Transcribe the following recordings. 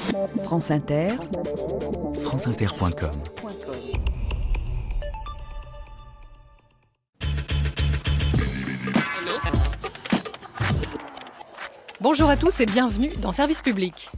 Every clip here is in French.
France Inter, franceinter.com. Bonjour à tous et bienvenue dans Service Public.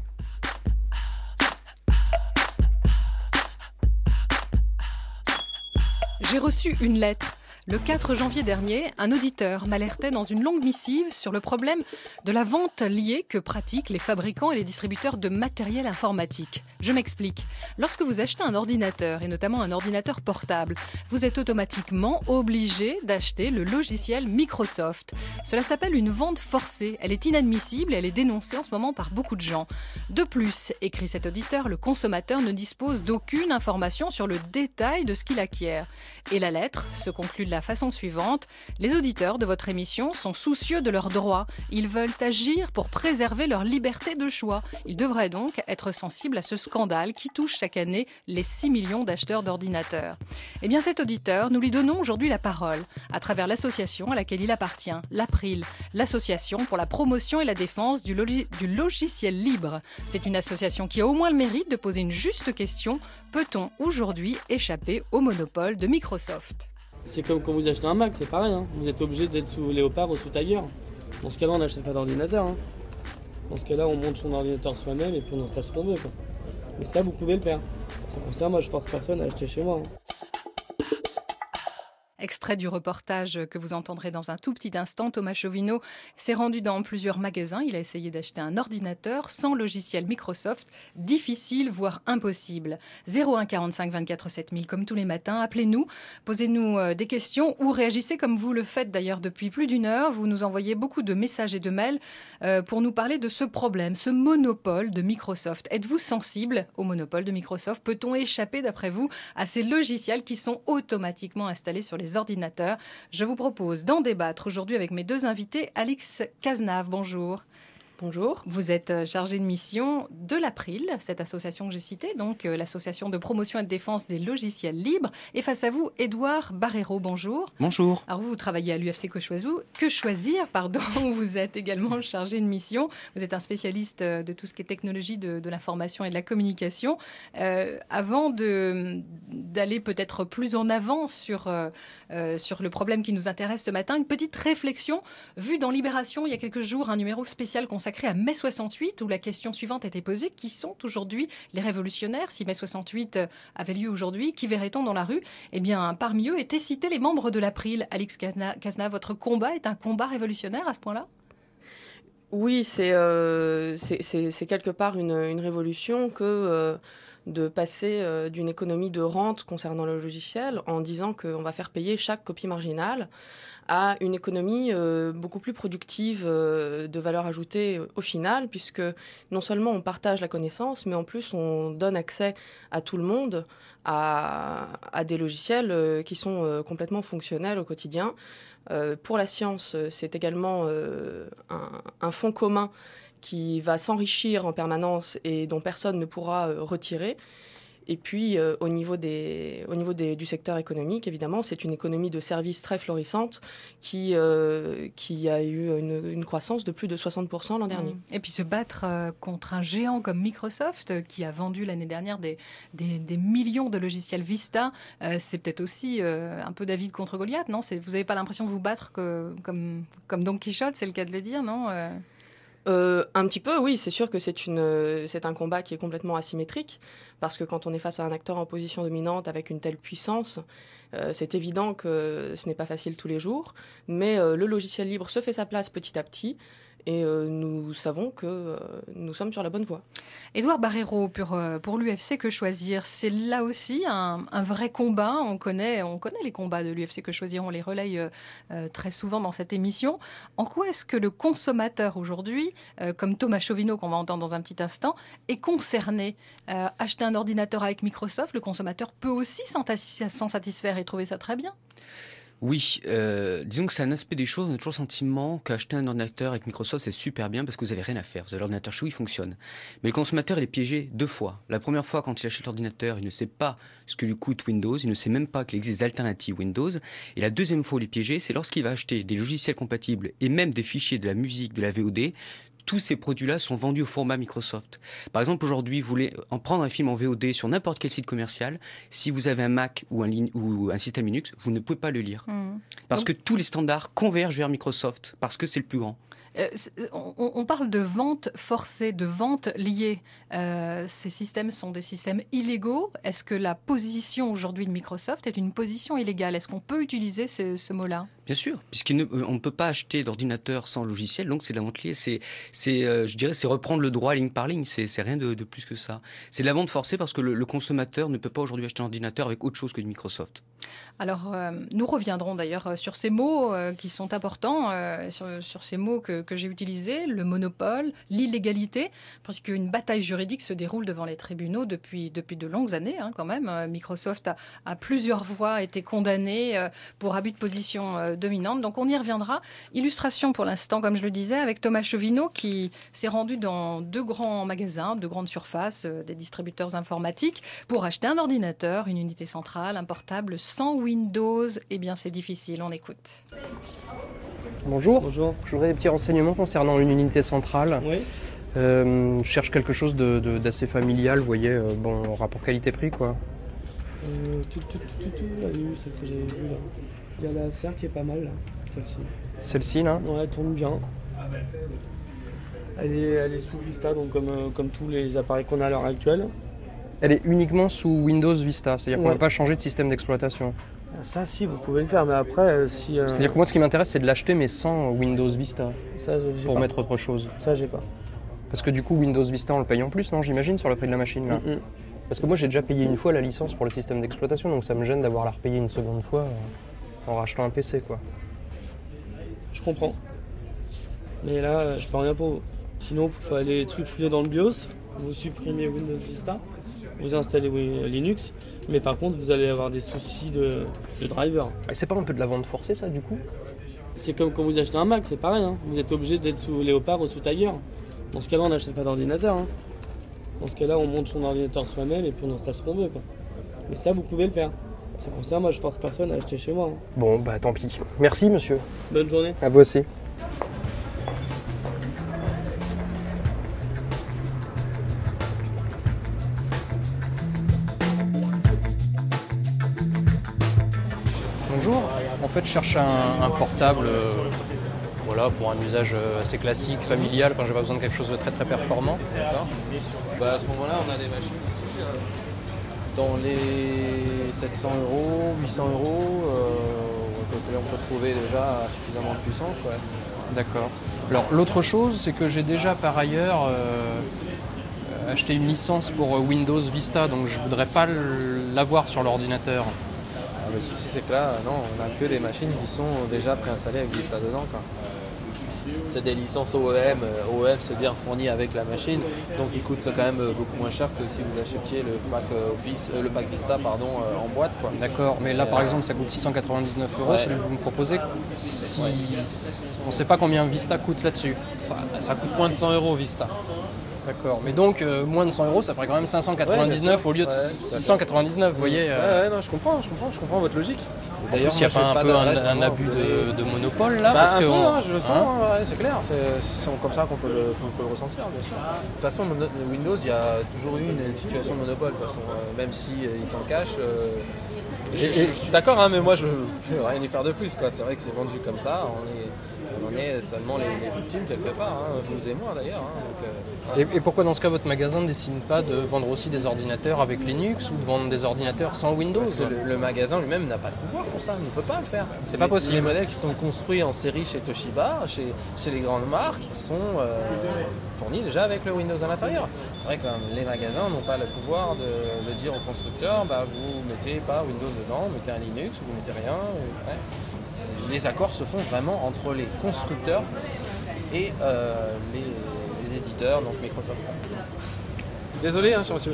J'ai reçu une lettre. Le 4 janvier dernier, un auditeur m'alertait dans une longue missive sur le problème de la vente liée que pratiquent les fabricants et les distributeurs de matériel informatique. Je m'explique. Lorsque vous achetez un ordinateur, et notamment un ordinateur portable, vous êtes automatiquement obligé d'acheter le logiciel Microsoft. Cela s'appelle une vente forcée. Elle est inadmissible et elle est dénoncée en ce moment par beaucoup de gens. De plus, écrit cet auditeur, le consommateur ne dispose d'aucune information sur le détail de ce qu'il acquiert. Et la lettre se conclut de la façon suivante. Les auditeurs de votre émission sont soucieux de leurs droits. Ils veulent agir pour préserver leur liberté de choix. Ils devraient donc être sensibles à ce scandale qui touche chaque année les 6 millions d'acheteurs d'ordinateurs. Eh bien, cet auditeur, nous lui donnons aujourd'hui la parole à travers l'association à laquelle il appartient, l'April, l'association pour la promotion et la défense du logiciel libre. C'est une association qui a au moins le mérite de poser une juste question. Peut-on aujourd'hui échapper au monopole de Microsoft ? C'est comme quand vous achetez un Mac, c'est pareil. Vous êtes obligé d'être sous Léopard ou sous Tiger. Dans ce cas-là, on n'achète pas d'ordinateur. Dans ce cas-là, on monte son ordinateur soi-même et puis on installe ce qu'on veut. Mais ça, vous pouvez le faire. C'est pour ça, moi, je force personne à acheter chez moi. Extrait du reportage que vous entendrez dans un tout petit instant, Thomas Chauvineau s'est rendu dans plusieurs magasins. Il a essayé d'acheter un ordinateur sans logiciel Microsoft. Difficile, voire impossible. 01 45 24 7000, comme tous les matins. Appelez-nous, posez-nous des questions ou réagissez comme vous le faites d'ailleurs depuis plus d'une heure. Vous nous envoyez beaucoup de messages et de mails pour nous parler de ce problème, ce monopole de Microsoft. Êtes-vous sensible au monopole de Microsoft ? Peut-on échapper, d'après vous, à ces logiciels qui sont automatiquement installés sur les ordinateurs? Je vous propose d'en débattre aujourd'hui avec mes deux invités. Alix Cazenave, bonjour. Bonjour. Vous êtes chargée de mission de l'April, cette association que j'ai citée, donc l'association de promotion et de défense des logiciels libres. Et face à vous, Édouard Barrero, bonjour. Bonjour. Alors vous travaillez à l'UFC Que Choisir, où vous êtes également chargé de mission. Vous êtes un spécialiste de tout ce qui est technologie de l'information et de la communication. Avant d'aller peut-être plus en avant sur le problème qui nous intéresse ce matin, une petite réflexion vue dans Libération il y a quelques jours, un numéro spécial consacré à mai 68, où la question suivante était posée: qui sont aujourd'hui les révolutionnaires? Si mai 68 avait lieu aujourd'hui, qui verrait-on dans la rue? Eh bien, parmi eux étaient cités les membres de l'April. Alix Cazenave, votre combat est un combat révolutionnaire à ce point-là? Oui, c'est quelque part une révolution que de passer d'une économie de rente concernant le logiciel en disant qu'on va faire payer chaque copie marginale à une économie beaucoup plus productive de valeur ajoutée au final, puisque non seulement on partage la connaissance, mais en plus on donne accès à tout le monde à des logiciels qui sont complètement fonctionnels au quotidien. Pour la science, c'est également un fonds commun qui va s'enrichir en permanence et dont personne ne pourra retirer. Et puis, au niveau du secteur économique, évidemment, c'est une économie de services très florissante qui a eu une croissance de plus de 60% l'an dernier. Et puis se battre contre un géant comme Microsoft, qui a vendu l'année dernière des millions de logiciels Vista, c'est peut-être aussi un peu David contre Goliath, non? Vous n'avez pas l'impression de vous battre comme Don Quichotte, c'est le cas de le dire, non? Un petit peu, oui. C'est sûr que c'est un combat qui est complètement asymétrique, parce que quand on est face à un acteur en position dominante avec une telle puissance, c'est évident que ce n'est pas facile tous les jours, mais le logiciel libre se fait sa place petit à petit, et nous savons que nous sommes sur la bonne voie. Édouard Barrero, pour l'UFC Que Choisir, c'est là aussi un vrai combat. On connaît les combats de l'UFC Que Choisir, on les relaye très souvent dans cette émission. En quoi est-ce que le consommateur aujourd'hui, comme Thomas Chauvineau qu'on va entendre dans un petit instant, est concerné? Acheter un ordinateur avec Microsoft, le consommateur peut aussi s'en satisfaire et trouver ça très bien. Oui, disons que c'est un aspect des choses. On a toujours le sentiment qu'acheter un ordinateur avec Microsoft, c'est super bien parce que vous n'avez rien à faire. Vous avez l'ordinateur chez vous, il fonctionne. Mais le consommateur, il est piégé deux fois. La première fois, quand il achète l'ordinateur, il ne sait pas ce que lui coûte Windows. Il ne sait même pas qu'il existe des alternatives Windows. Et la deuxième fois où il est piégé, c'est lorsqu'il va acheter des logiciels compatibles et même des fichiers de la musique, de la VOD. tous ces produits-là sont vendus au format Microsoft. Par exemple, aujourd'hui, vous voulez en prendre un film en VOD sur n'importe quel site commercial. Si vous avez un Mac ou un système Linux, vous ne pouvez pas le lire. Parce que tous les standards convergent vers Microsoft, parce que c'est le plus grand. On parle de vente forcée, de vente liée. Ces systèmes sont des systèmes illégaux. Est-ce que la position aujourd'hui de Microsoft est une position illégale ? Est-ce qu'on peut utiliser ce mot-là ? Bien sûr, puisqu'on ne peut pas acheter d'ordinateur sans logiciel, donc c'est de la vente liée. Je dirais, c'est reprendre le droit ligne par ligne. C'est rien de plus que ça. C'est de la vente forcée parce que le consommateur ne peut pas aujourd'hui acheter un ordinateur avec autre chose que du Microsoft. Alors, nous reviendrons d'ailleurs sur ces mots qui sont importants, sur ces mots que j'ai utilisés, le monopole, l'illégalité, parce qu'une bataille juridique se déroule devant les tribunaux depuis de longues années quand même. Microsoft a plusieurs fois été condamné pour abus de position dominante, donc on y reviendra. Illustration pour l'instant, comme je le disais, avec Thomas Chauvineau qui s'est rendu dans 2 grands magasins, 2 grandes surfaces, des distributeurs informatiques, pour acheter un ordinateur, une unité centrale, un portable sans Windows. Eh bien, c'est difficile, on écoute. Bonjour. Bonjour. Je voudrais des petits renseignements concernant une unité centrale. Oui. Je cherche quelque chose d'assez familial, vous voyez, bon, rapport qualité-prix, quoi. Celle que j'ai vue là. Il y a la Acer qui est pas mal, là, celle-ci. Celle-ci, là? Ouais, elle tourne bien. Elle est sous Vista, donc comme tous les appareils qu'on a à l'heure actuelle. Elle est uniquement sous Windows Vista, c'est-à-dire qu'on ne Ouais. peut pas changer de système d'exploitation. Ça, si, vous pouvez le faire, mais après, si... C'est-à-dire que moi, ce qui m'intéresse, c'est de l'acheter, mais sans Windows Vista, ça, j'ai pour pas. mettre autre chose. Ça, j'ai pas. Parce que du coup, Windows Vista, on le paye en plus, non, j'imagine, sur le prix de la machine, là. Parce que moi, j'ai déjà payé une fois la licence pour le système d'exploitation, donc ça me gêne d'avoir la repayer une seconde fois en rachetant un PC, quoi. Je comprends. Mais là, je peux rien pour vous. Sinon, il faut aller trifouiller dans le BIOS, vous supprimez Windows Vista, vous installez Linux, mais par contre, vous allez avoir des soucis de driver. Et c'est pas un peu de la vente forcée, ça, du coup? C'est comme quand vous achetez un Mac, c'est pareil. Hein. Vous êtes obligé d'être sous Léopard ou sous Tiger. Dans ce cas-là, on n'achète pas d'ordinateur. Hein. Dans ce cas-là, on monte son ordinateur soi-même et puis on installe ce qu'on veut, quoi. Mais ça, vous pouvez le faire. C'est pour ça, moi, je force personne à acheter chez moi. Hein. Bon, bah tant pis. Merci, monsieur. Bonne journée. À vous aussi. Bonjour, en fait je cherche un portable voilà, pour un usage assez classique, familial, enfin j'ai pas besoin de quelque chose de très très performant. D'accord. Bah, à ce moment-là, on a des machines ici dans les 700 €, 800 €, que on peut trouver déjà suffisamment de puissance. Ouais. D'accord. Alors l'autre chose, c'est que j'ai déjà par ailleurs acheté une licence pour Windows Vista, donc je voudrais pas l'avoir sur l'ordinateur. Ah, mais le souci, c'est que là, non, on n'a que des machines qui sont déjà préinstallées avec Vista dedans, quoi. C'est des licences OEM. OEM, c'est bien fourni avec la machine, donc il coûte quand même beaucoup moins cher que si vous achetiez le pack Vista en boîte, quoi. D'accord, mais là par exemple ça coûte 699 €, Ouais. celui que vous me proposez. Si... On ne sait pas combien Vista coûte là-dessus. Ça coûte moins de 100 € Vista. D'accord, mais donc moins de 100 €, ça ferait quand même 599 au lieu de Ouais, 699, vous voyez. Ouais, non, je comprends votre logique. D'ailleurs, il n'y a pas un peu un abus de monopole là, Bah, parce un que peu, on- je le sens, ouais, c'est clair, c'est comme ça qu'on peut le ressentir, bien sûr. De toute façon, Windows, il y a toujours eu une situation de monopole, de toute façon, même s'il s'en cache. Je suis d'accord, hein, mais moi, je peux rien y faire de plus, quoi. C'est vrai que c'est vendu comme ça, on en est seulement les victimes quelque part, hein, vous et moi d'ailleurs. Hein, donc, voilà. Et pourquoi dans ce cas votre magasin ne décide pas de vendre aussi des ordinateurs avec Linux ou de vendre des ordinateurs sans Windows? Parce que le magasin lui-même n'a pas de pouvoir pour ça, il ne peut pas le faire. C'est pas possible. Les modèles qui sont construits en série chez Toshiba, chez les grandes marques, sont fournis déjà avec le Windows à l'intérieur. C'est vrai que les magasins n'ont pas le pouvoir de dire au constructeur, bah, vous mettez pas Windows dedans, vous mettez un Linux, ou vous mettez rien. Ouais. Les accords se font vraiment entre les constructeurs et les éditeurs, donc Microsoft. Désolé, cher monsieur.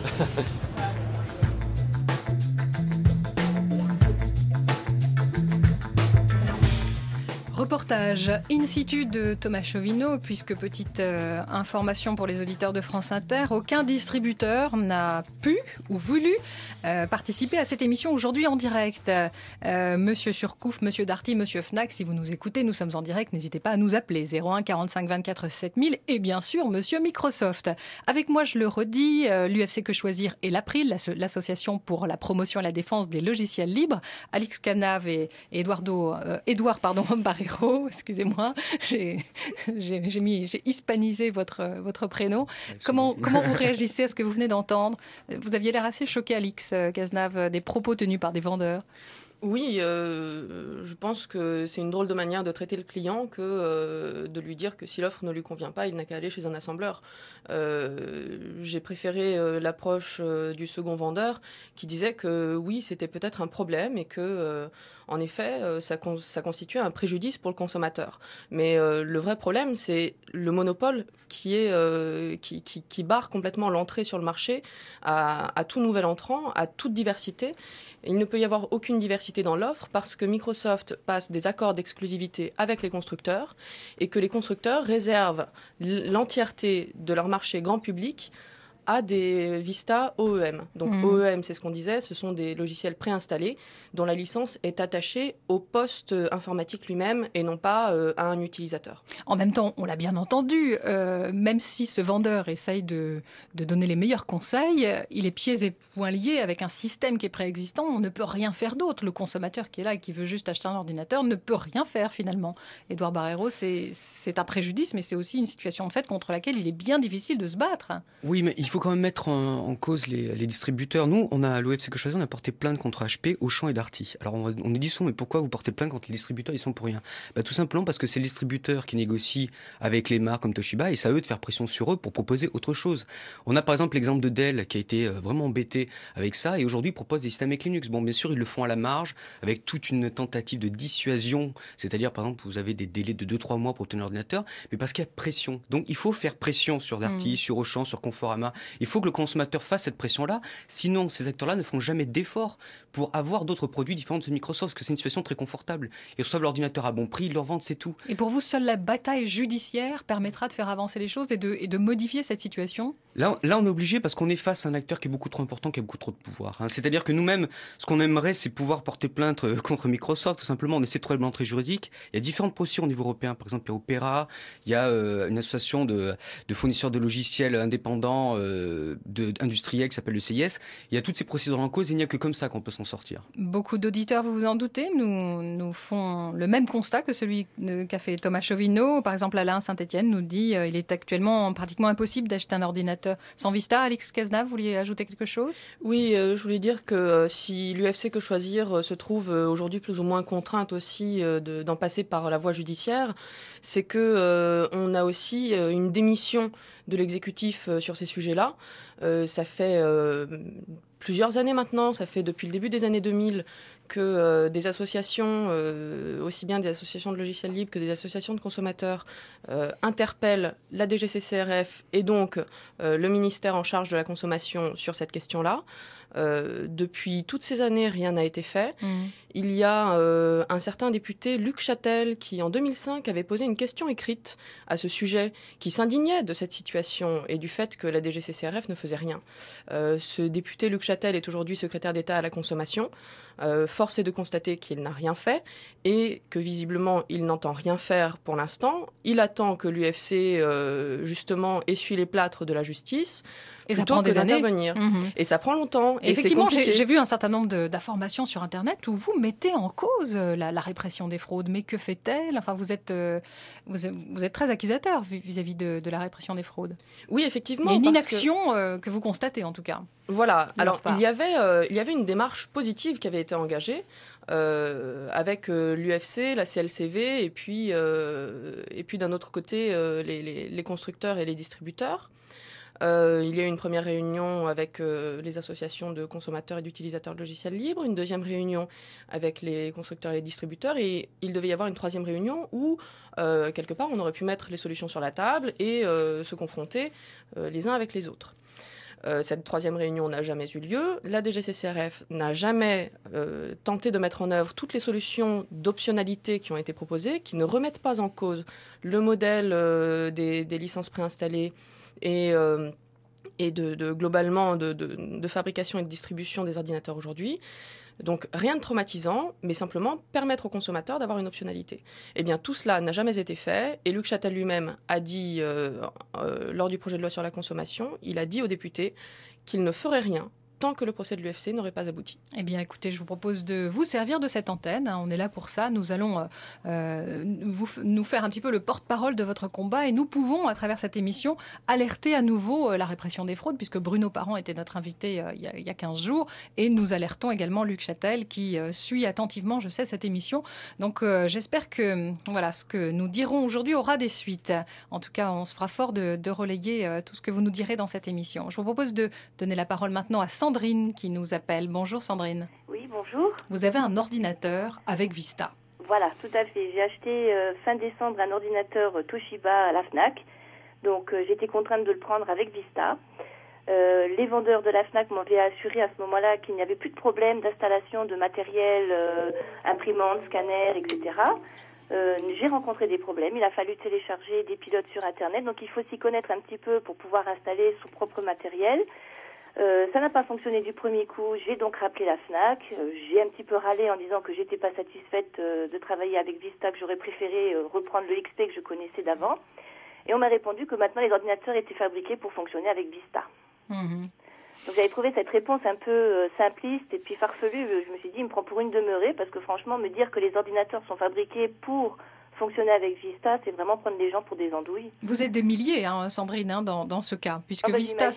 Reportage reportage in situ de Thomas Chauvineau, puisque petite information pour les auditeurs de France Inter, aucun distributeur n'a pu ou voulu participer à cette émission aujourd'hui en direct. Monsieur Surcouf, Monsieur Darty, Monsieur Fnac, si vous nous écoutez, nous sommes en direct, n'hésitez pas à nous appeler 01 45 24 7000 et bien sûr Monsieur Microsoft. Avec moi, je le redis, l'UFC Que Choisir et l'April, l'association pour la promotion et la défense des logiciels libres, Alix Canave et Édouard Barrero, excusez-moi, j'ai hispanisé votre prénom. Comment vous réagissez à ce que vous venez d'entendre ? Vous aviez l'air assez choqué, Alix Cazenave, des propos tenus par des vendeurs. Oui, je pense que c'est une drôle de manière de traiter le client que de lui dire que si l'offre ne lui convient pas, il n'a qu'à aller chez un assembleur. J'ai préféré l'approche du second vendeur qui disait que oui, c'était peut-être un problème et que, en effet, ça constituait un préjudice pour le consommateur. Mais le vrai problème, c'est le monopole qui barre complètement l'entrée sur le marché à tout nouvel entrant, à toute diversité. Il ne peut y avoir aucune diversité dans l'offre parce que Microsoft passe des accords d'exclusivité avec les constructeurs et que les constructeurs réservent l'entièreté de leur marché grand public à des Vista OEM. Donc OEM, c'est ce qu'on disait, ce sont des logiciels préinstallés dont la licence est attachée au poste informatique lui-même et non pas à un utilisateur. En même temps, on l'a bien entendu, même si ce vendeur essaye de donner les meilleurs conseils, il est pieds et poings liés avec un système qui est préexistant, on ne peut rien faire d'autre. Le consommateur qui est là et qui veut juste acheter un ordinateur ne peut rien faire finalement. Édouard Barrero, c'est un préjudice, mais c'est aussi une situation de fait contre laquelle il est bien difficile de se battre. Oui, mais il faut quand même mettre en cause les distributeurs. Nous, à l'UFC Que Choisir, on a porté plainte contre HP, Auchan et Darty. Alors on nous dit souvent, mais pourquoi vous portez plainte contre les distributeurs, ils sont pour rien? Tout simplement parce que c'est les distributeurs qui négocient avec les marques comme Toshiba et c'est à eux de faire pression sur eux pour proposer autre chose. On a par exemple l'exemple de Dell qui a été vraiment embêté avec ça et aujourd'hui propose des systèmes avec Linux. Bon, bien sûr, ils le font à la marge avec toute une tentative de dissuasion, c'est-à-dire par exemple, vous avez des délais de 2-3 mois pour obtenir un ordinateur, mais parce qu'il y a pression. Donc il faut faire pression sur Darty, sur Auchan, sur Conforama. Il faut que le consommateur fasse cette pression-là, sinon ces acteurs-là ne feront jamais d'efforts pour avoir d'autres produits différents de ceux de Microsoft, parce que c'est une situation très confortable. Ils reçoivent l'ordinateur à bon prix, ils leur vendent, c'est tout. Et pour vous, seule la bataille judiciaire permettra de faire avancer les choses et de modifier cette situation ? Là, on est obligé parce qu'on est face à un acteur qui est beaucoup trop important, qui a beaucoup trop de pouvoir. C'est-à-dire que nous-mêmes, ce qu'on aimerait, c'est pouvoir porter plainte contre Microsoft. Tout simplement, on essaie de trouver l'entrée juridique. Il y a différentes procédures au niveau européen. Par exemple, il y a Opera, il y a une association de fournisseurs de logiciels indépendants industriels qui s'appelle le CIS. Il y a toutes ces procédures en cause et il n'y a que comme ça qu'on peut s'en sortir. Beaucoup d'auditeurs, vous vous en doutez, nous font le même constat que celui qu'a fait Thomas Chauvineau. Par exemple, Alain Saint-Etienne nous dit il est actuellement pratiquement impossible d'acheter un ordinateur sans Vista. Alix Cazenave, vous vouliez ajouter quelque chose ? Oui, je voulais dire que si l'UFC Que Choisir se trouve aujourd'hui plus ou moins contrainte aussi d'en passer par la voie judiciaire, c'est que on a aussi une démission de l'exécutif sur ces sujets-là. Ça fait plusieurs années maintenant, ça fait depuis le début des années 2000 que des associations, aussi bien des associations de logiciels libres que des associations de consommateurs, interpellent la DGCCRF et donc le ministère en charge de la consommation sur cette question-là. Depuis toutes ces années, rien n'a été fait. Il y a un certain député, Luc Châtel, qui en 2005 avait posé une question écrite à ce sujet, qui s'indignait de cette situation et du fait que la DGCCRF ne faisait rien. Ce député, Luc Châtel, est aujourd'hui secrétaire d'État à la consommation. Force est de constater qu'il n'a rien fait et que visiblement il n'entend rien faire pour l'instant. Il attend que l'UFC justement essuie les plâtres de la justice et ça prend des années. Et ça prend longtemps. Et effectivement, j'ai vu un certain nombre d'informations sur Internet où vous mettez en cause la répression des fraudes. Mais que fait-elle ? Enfin, vous êtes très accusateur vis-à-vis de la répression des fraudes. Oui, effectivement. Il y a une inaction que vous constatez en tout cas. Voilà. Alors, il y avait une démarche positive qui avait été engagée avec l'UFC, la CLCV et puis d'un autre côté les constructeurs et les distributeurs. Il y a eu une première réunion avec les associations de consommateurs et d'utilisateurs de logiciels libres, une deuxième réunion avec les constructeurs et les distributeurs, et il devait y avoir une troisième réunion où, quelque part, on aurait pu mettre les solutions sur la table et se confronter les uns avec les autres. Cette troisième réunion n'a jamais eu lieu. La DGCCRF n'a jamais tenté de mettre en œuvre toutes les solutions d'optionnalité qui ont été proposées, qui ne remettent pas en cause le modèle des licences préinstallées et globalement de fabrication et de distribution des ordinateurs aujourd'hui. Donc rien de traumatisant, mais simplement permettre aux consommateurs d'avoir une optionnalité. Eh bien tout cela n'a jamais été fait, et Luc Châtel lui-même a dit, lors du projet de loi sur la consommation, il a dit aux députés qu'il ne ferait rien tant que le procès de l'UFC n'aurait pas abouti. Eh bien, écoutez, je vous propose de vous servir de cette antenne. On est là pour ça. Nous allons nous faire un petit peu le porte-parole de votre combat et nous pouvons, à travers cette émission, alerter à nouveau la répression des fraudes, puisque Bruno Parent était notre invité il y a 15 jours. Et nous alertons également Luc Châtel qui suit attentivement, je sais, cette émission. Donc, j'espère que voilà, ce que nous dirons aujourd'hui aura des suites. En tout cas, on se fera fort de relayer tout ce que vous nous direz dans cette émission. Je vous propose de donner la parole maintenant à Sandrine qui nous appelle. Bonjour Sandrine. Oui, bonjour. Vous avez un ordinateur avec Vista. Voilà, tout à fait. J'ai acheté fin décembre un ordinateur Toshiba à la FNAC. Donc j'étais contrainte de le prendre avec Vista. Les vendeurs de la FNAC m'avaient assuré à ce moment-là qu'il n'y avait plus de problème d'installation de matériel, imprimante, scanner, etc. J'ai rencontré des problèmes. Il a fallu télécharger des pilotes sur Internet. Donc il faut s'y connaître un petit peu pour pouvoir installer son propre matériel. Ça n'a pas fonctionné du premier coup, j'ai donc rappelé la FNAC, j'ai un petit peu râlé en disant que j'étais pas satisfaite de travailler avec Vista, que j'aurais préféré reprendre le XP que je connaissais d'avant. Et on m'a répondu que maintenant les ordinateurs étaient fabriqués pour fonctionner avec Vista. Mmh. Donc j'avais trouvé cette réponse un peu simpliste et puis farfelue. Je me suis dit, il me prend pour une demeurée, parce que franchement, me dire que les ordinateurs sont fabriqués pour fonctionner avec Vista, c'est vraiment prendre les gens pour des andouilles. Vous êtes des milliers, hein, Sandrine, hein, dans ce cas, puisque Vista,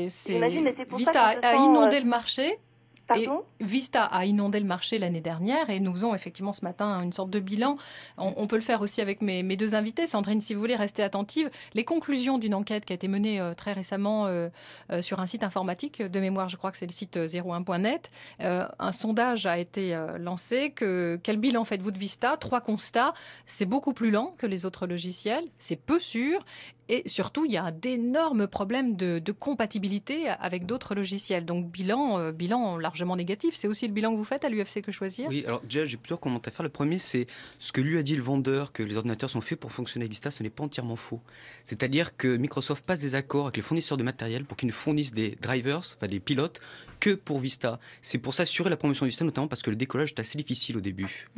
Vista a inondé le marché. Pardon ? Et Vista a inondé le marché l'année dernière et nous faisons effectivement ce matin une sorte de bilan. On peut le faire aussi avec mes deux invités. Sandrine, si vous voulez, rester attentive. Les conclusions d'une enquête qui a été menée très récemment sur un site informatique, de mémoire, je crois que c'est le site 01.net. Un sondage a été lancé. Quel bilan faites-vous de Vista ? 3 constats. C'est beaucoup plus lent que les autres logiciels. C'est peu sûr. Et surtout, il y a d'énormes problèmes de compatibilité avec d'autres logiciels. Donc, bilan largement négatif. C'est aussi le bilan que vous faites à l'UFC Que Choisir ? Oui, alors déjà, j'ai plusieurs commentaires à faire. Le premier, c'est ce que lui a dit le vendeur, que les ordinateurs sont faits pour fonctionner avec Vista, ce n'est pas entièrement faux. C'est-à-dire que Microsoft passe des accords avec les fournisseurs de matériel pour qu'ils ne fournissent des drivers, enfin des pilotes, que pour Vista. C'est pour s'assurer la promotion de Vista, notamment parce que le décollage est assez difficile au début.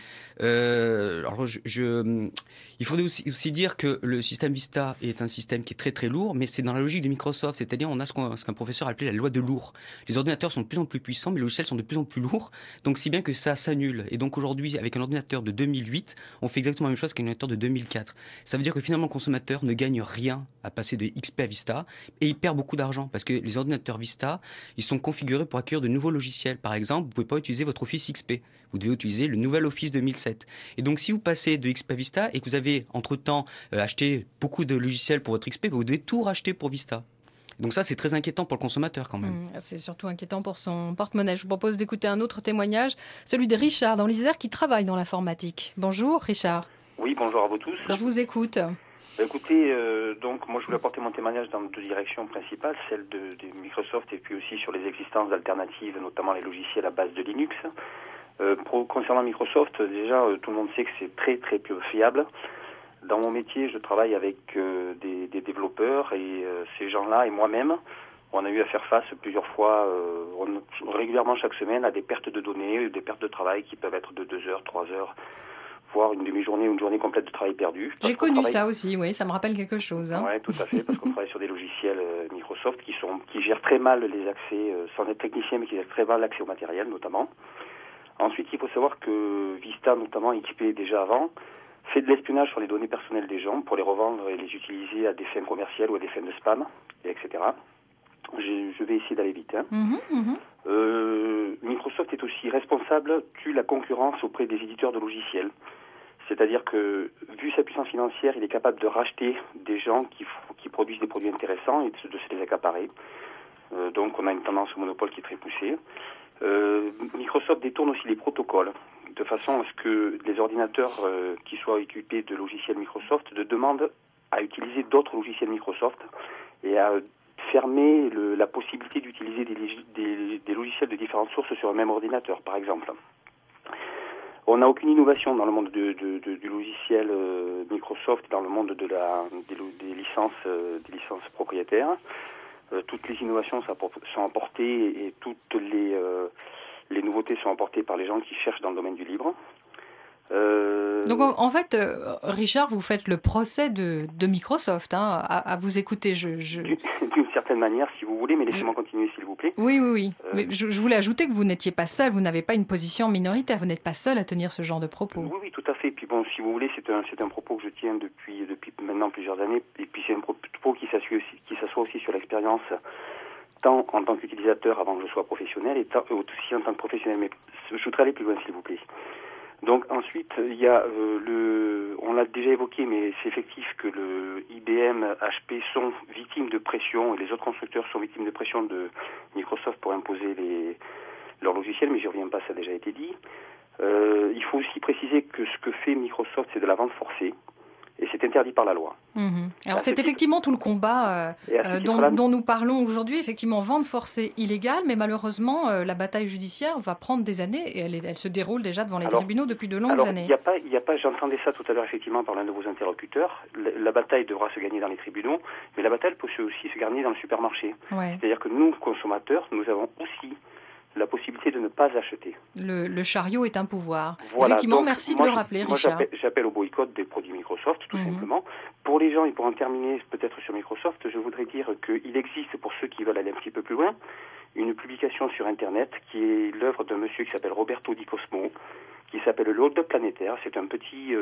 Alors, il faudrait aussi dire que le système Vista est un système qui est très très lourd, mais c'est dans la logique de Microsoft, c'est-à-dire on a ce qu'un professeur a appelé la loi de lourd. Les ordinateurs sont de plus en plus puissants, mais les logiciels sont de plus en plus lourds, donc si bien que ça s'annule. Et donc aujourd'hui, avec un ordinateur de 2008, on fait exactement la même chose qu'un ordinateur de 2004. Ça veut dire que finalement le consommateur ne gagne rien à passer de XP à Vista, et il perd beaucoup d'argent, parce que les ordinateurs Vista, ils sont configurés pour accueillir de nouveaux logiciels. Par exemple, vous ne pouvez pas utiliser votre Office XP, vous devez utiliser le nouvel Office 2007. Et donc si vous passez de XP à Vista, et que vous avez entre-temps acheté beaucoup de logiciels pour votre XP, vous devez tout racheter pour Vista. Donc ça, c'est très inquiétant pour le consommateur quand même. C'est surtout inquiétant pour son porte-monnaie. Je vous propose d'écouter un autre témoignage, celui de Richard dans l'Isère qui travaille dans l'informatique. Bonjour Richard. Oui, bonjour à vous tous. Je vous écoute. Écoutez, donc moi je voulais apporter mon témoignage dans 2 directions principales, celle de Microsoft et puis aussi sur les existences alternatives, notamment les logiciels à base de Linux. Concernant Microsoft, déjà tout le monde sait que c'est très très peu fiable. Dans mon métier, je travaille avec des développeurs et ces gens-là et moi-même, on a eu à faire face plusieurs fois, régulièrement chaque semaine, à des pertes de données, des pertes de travail qui peuvent être de 2 heures, 3 heures, voire une demi-journée ou une journée complète de travail perdu. J'ai connu ça aussi, oui, ça me rappelle quelque chose. Hein. Oui, tout à fait, parce qu'on travaille sur des logiciels Microsoft qui gèrent très mal les accès, sans être technicien, mais qui gèrent très mal l'accès au matériel notamment. Ensuite, il faut savoir que Vista, notamment équipé déjà avant, fait de l'espionnage sur les données personnelles des gens pour les revendre et les utiliser à des fins commerciales ou à des fins de spam, etc. Je vais essayer d'aller vite. Microsoft est aussi responsable de la concurrence auprès des éditeurs de logiciels. C'est-à-dire que, vu sa puissance financière, il est capable de racheter des gens qui produisent des produits intéressants et de se les accaparer. Donc on a une tendance au monopole qui est très poussée. Microsoft détourne aussi les protocoles, de façon à ce que les ordinateurs qui soient équipés de logiciels Microsoft demandent à utiliser d'autres logiciels Microsoft et à fermer la possibilité d'utiliser des logiciels de différentes sources sur un même ordinateur, par exemple. On n'a aucune innovation dans le monde du logiciel Microsoft, dans le monde des licences propriétaires. Toutes les innovations sont apportées et toutes les nouveautés sont apportées par les gens qui cherchent dans le domaine du libre. Donc en fait, Richard, vous faites le procès de Microsoft, hein, à vous écouter. D'une certaine manière, si vous voulez, mais laissez-moi continuer, s'il vous plaît. Oui. Mais je voulais ajouter que vous n'étiez pas seul, vous n'avez pas une position minoritaire, vous n'êtes pas seul à tenir ce genre de propos. Oui, tout à fait. Puis bon, si vous voulez, c'est un propos que je tiens depuis maintenant plusieurs années, et puis c'est un propos qui s'assoit aussi sur l'expérience, tant en tant qu'utilisateur avant que je sois professionnel, et aussi en tant que professionnel. Mais je voudrais aller plus loin, s'il vous plaît. Donc ensuite, il y a on l'a déjà évoqué, mais c'est effectif que le IBM, HP sont victimes de pression, et les autres constructeurs sont victimes de pression de Microsoft pour imposer leurs logiciels, mais j'y reviens pas, ça a déjà été dit. Il faut aussi préciser que ce que fait Microsoft, c'est de la vente forcée, et c'est interdit par la loi. Alors c'est effectivement tout le combat dont nous parlons aujourd'hui, effectivement vente forcée illégale, mais malheureusement la bataille judiciaire va prendre des années et elle se déroule déjà devant les tribunaux depuis de longues années. Il y a pas, j'entendais ça tout à l'heure effectivement par l'un de vos interlocuteurs, la bataille devra se gagner dans les tribunaux, mais la bataille peut aussi se gagner dans le supermarché. Ouais. C'est-à-dire que nous, consommateurs, nous avons aussi la possibilité de ne pas acheter. Le chariot est un pouvoir. Voilà, effectivement, donc, merci de le rappeler, Richard. J'appelle au boycott des produits Microsoft, tout simplement. Pour les gens, et pour en terminer peut-être sur Microsoft, je voudrais dire qu'il existe, pour ceux qui veulent aller un petit peu plus loin, une publication sur Internet qui est l'œuvre d'un monsieur qui s'appelle Roberto Di Cosmo, qui s'appelle le Hold-up planétaire. C'est un petit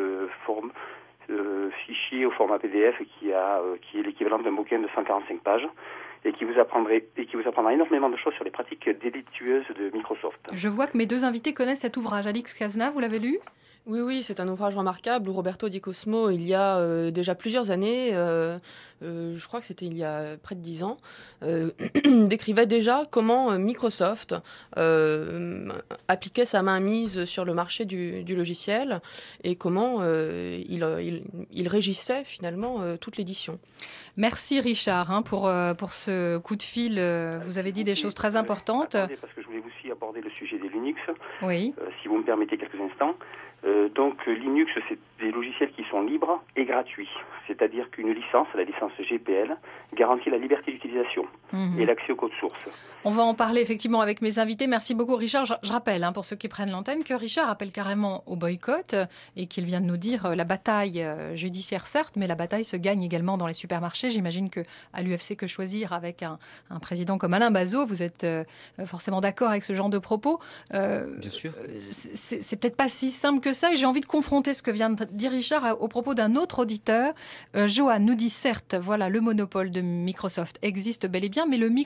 fichier au format PDF qui est l'équivalent d'un bouquin de 145 pages. Et qui vous apprendra énormément de choses sur les pratiques délictueuses de Microsoft. Je vois que mes deux invités connaissent cet ouvrage. Alix Kazna, vous l'avez lu ? Oui, c'est un ouvrage remarquable où Roberto Di Cosmo, il y a déjà plusieurs années, je crois que c'était il y a près de 10 ans, décrivait déjà comment Microsoft appliquait sa mainmise sur le marché du logiciel et comment il régissait finalement toute l'édition. Merci Richard pour ce coup de fil. Vous avez dit des choses très importantes. Attendez, parce que je voulais aussi aborder le sujet des Linux, oui. Si vous me permettez quelques instants. Donc Linux, c'est des logiciels qui sont libres et gratuits. C'est-à-dire qu'une licence, la licence GPL, garantit la liberté d'utilisation et l'accès au code source. On va en parler effectivement avec mes invités. Merci beaucoup Richard. Je rappelle, pour ceux qui prennent l'antenne, que Richard appelle carrément au boycott et qu'il vient de nous dire la bataille judiciaire certes, mais la bataille se gagne également dans les supermarchés. J'imagine qu'à l'UFC Que Choisir, avec un président comme Alain Bazot, vous êtes forcément d'accord avec ce genre de propos. Bien sûr. C'est peut-être pas si simple que ça et j'ai envie de confronter ce que vient de dire Richard au propos d'un autre auditeur. Johan nous dit certes, voilà, le monopole de Microsoft existe bel et bien, mais le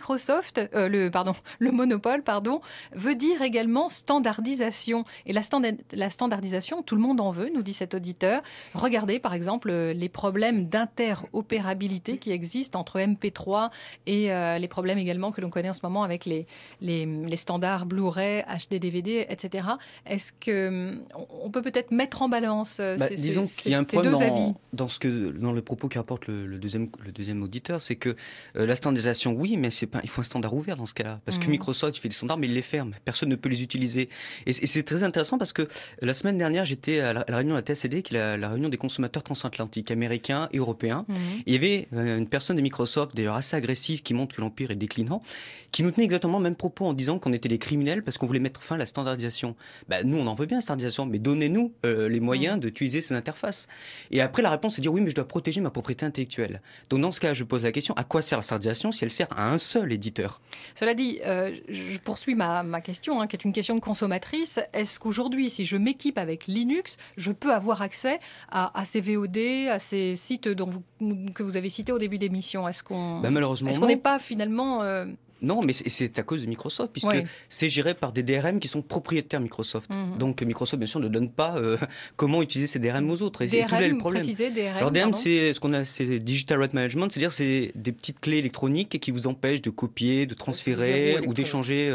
monopole veut dire également standardisation. Et la standardisation, tout le monde en veut, nous dit cet auditeur. Regardez par exemple les problèmes d'interopérabilité qui existent entre MP3 et les problèmes également que l'on connaît en ce moment avec les standards Blu-ray, HD, DVD, etc. Est-ce qu'on peut peut-être mettre en balance disons qu'il y a un problème dans le propos qui rapporte le deuxième auditeur, c'est que la standardisation, oui, mais il faut un standard ouvert dans ce cas-là. Parce que Microsoft, il fait des standards, mais il les ferme. Personne ne peut les utiliser. Et c'est très intéressant parce que la semaine dernière, j'étais à la réunion de la TSCD, qui est la réunion des consommateurs transatlantiques, américains et européens. Et il y avait une personne de Microsoft, d'ailleurs assez agressive, qui montre que l'empire est déclinant, qui nous tenait exactement le même propos en disant qu'on était des criminels parce qu'on voulait mettre fin à la standardisation. Nous, on en veut bien la standardisation, mais donnez-nous les moyens d'utiliser ces interfaces. Et après, la réponse, c'est de dire oui, mais je dois protéger ma propriété intellectuelle. Donc dans ce cas, je pose la question, à quoi sert la standardisation si elle sert à un seul éditeur ? Cela dit, je poursuis ma question, qui est une question de consommatrice. Est-ce qu'aujourd'hui, si je m'équipe avec Linux, je peux avoir accès à ces VOD, à ces sites que vous avez cités au début d'émission ? Malheureusement, est-ce qu'on n'est pas finalement... Non, mais c'est à cause de Microsoft, puisque c'est géré par des DRM qui sont propriétaires Microsoft. Donc Microsoft, bien sûr, ne donne pas comment utiliser ces DRM aux autres. Et c'est tout là le problème. Alors DRM, c'est ce qu'on a, c'est Digital Right Management, c'est-à-dire c'est des petites clés électroniques qui vous empêchent de copier, de transférer ou d'échanger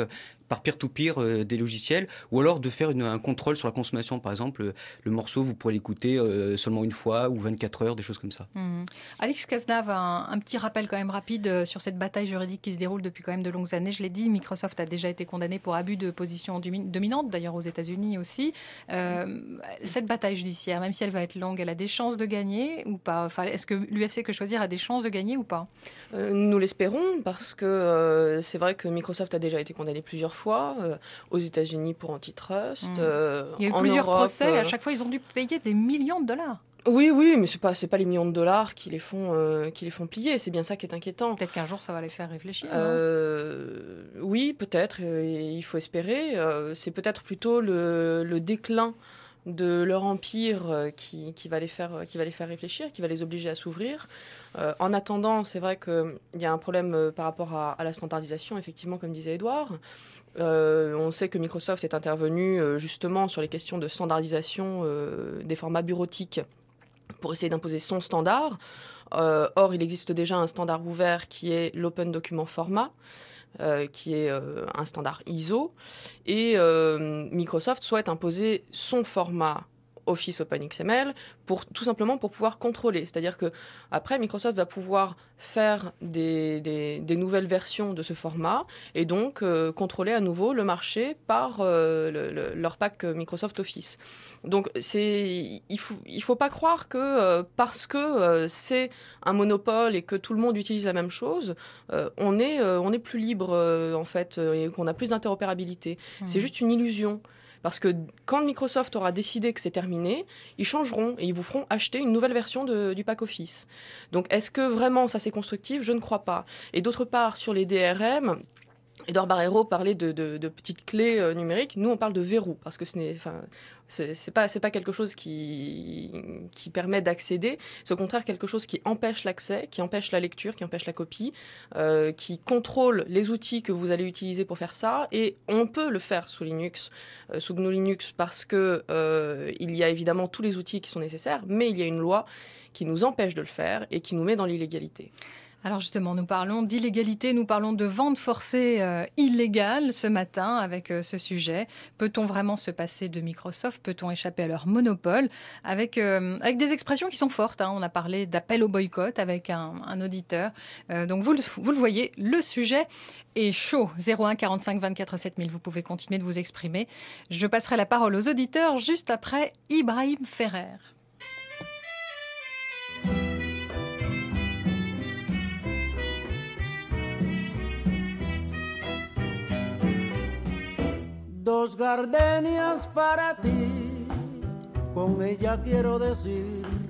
par peer-to-peer des logiciels, ou alors de faire un contrôle sur la consommation. Par exemple, le morceau, vous pourrez l'écouter seulement une fois ou 24 heures, des choses comme ça. Alex Cazenave, un petit rappel quand même rapide sur cette bataille juridique qui se déroule depuis quand même de longues années. Je l'ai dit, Microsoft a déjà été condamné pour abus de position dominante, d'ailleurs aux États-Unis aussi. Cette bataille judiciaire, même si elle va être longue, elle a des chances de gagner ou pas? Enfin, est-ce que l'UFC Que Choisir a des chances de gagner ou pas? Nous l'espérons, parce que c'est vrai que Microsoft a déjà été condamné plusieurs fois, aux États-Unis pour antitrust. Il y a eu plusieurs procès, à chaque fois ils ont dû payer des millions de dollars. Oui, mais c'est pas les millions de dollars qui les font plier. C'est bien ça qui est inquiétant. Peut-être qu'un jour ça va les faire réfléchir. Oui, peut-être. Il faut espérer. C'est peut-être plutôt le déclin de leur empire qui va les faire réfléchir, qui va les obliger à s'ouvrir. En attendant, c'est vrai qu'il y a un problème par rapport à la standardisation, effectivement, comme disait Édouard. On sait que Microsoft est intervenu justement sur les questions de standardisation des formats bureautiques pour essayer d'imposer son standard. Or, il existe déjà un standard ouvert qui est l'Open Document Format, qui est un standard ISO. Et Microsoft souhaite imposer son format Office OpenXML tout simplement pour pouvoir contrôler. C'est-à-dire que après Microsoft va pouvoir faire des nouvelles versions de ce format et donc contrôler à nouveau le marché par leur pack Microsoft Office. Donc il faut pas croire que parce que c'est un monopole et que tout le monde utilise la même chose, on est plus libre en fait et qu'on a plus d'interopérabilité. C'est juste une illusion. Parce que quand Microsoft aura décidé que c'est terminé, ils changeront et ils vous feront acheter une nouvelle version du pack Office. Donc est-ce que vraiment ça c'est constructif? Je ne crois pas. Et d'autre part, sur les DRM, Édouard Barrero parlait de petites clés numériques. Nous, on parle de verrous parce que c'est pas quelque chose qui permet d'accéder. C'est au contraire quelque chose qui empêche l'accès, qui empêche la lecture, qui empêche la copie, qui contrôle les outils que vous allez utiliser pour faire ça. Et on peut le faire sous Linux, sous GNU Linux, parce que il y a évidemment tous les outils qui sont nécessaires, mais il y a une loi qui nous empêche de le faire et qui nous met dans l'illégalité. Alors justement, nous parlons d'illégalité, nous parlons de vente forcée illégale ce matin avec ce sujet. Peut-on vraiment se passer de Microsoft? Peut-on échapper à leur monopole? Avec des expressions qui sont fortes. On a parlé d'appel au boycott avec un auditeur. Donc vous le voyez, le sujet est chaud. 01 45 24 7000, vous pouvez continuer de vous exprimer. Je passerai la parole aux auditeurs juste après Ibrahim Ferrer. Dos gardenias para ti, con ella quiero decir,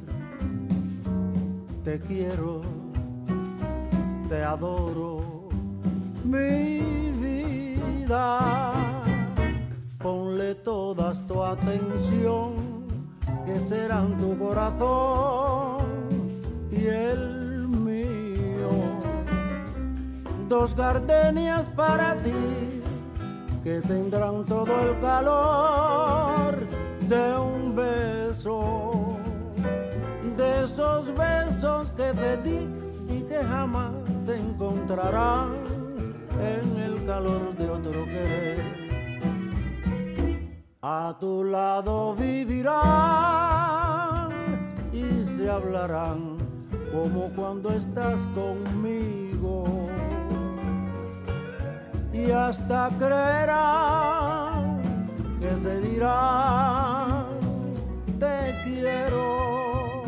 te quiero, te adoro, mi vida. Ponle todas tu atención, que serán tu corazón y el mío. Dos gardenias para ti, que tendrán todo el calor de un beso, de esos besos que te di y que jamás te encontrarán en el calor de otro querer. A tu lado vivirán y se hablarán como cuando estás conmigo. Y hasta creerán que se dirán te quiero.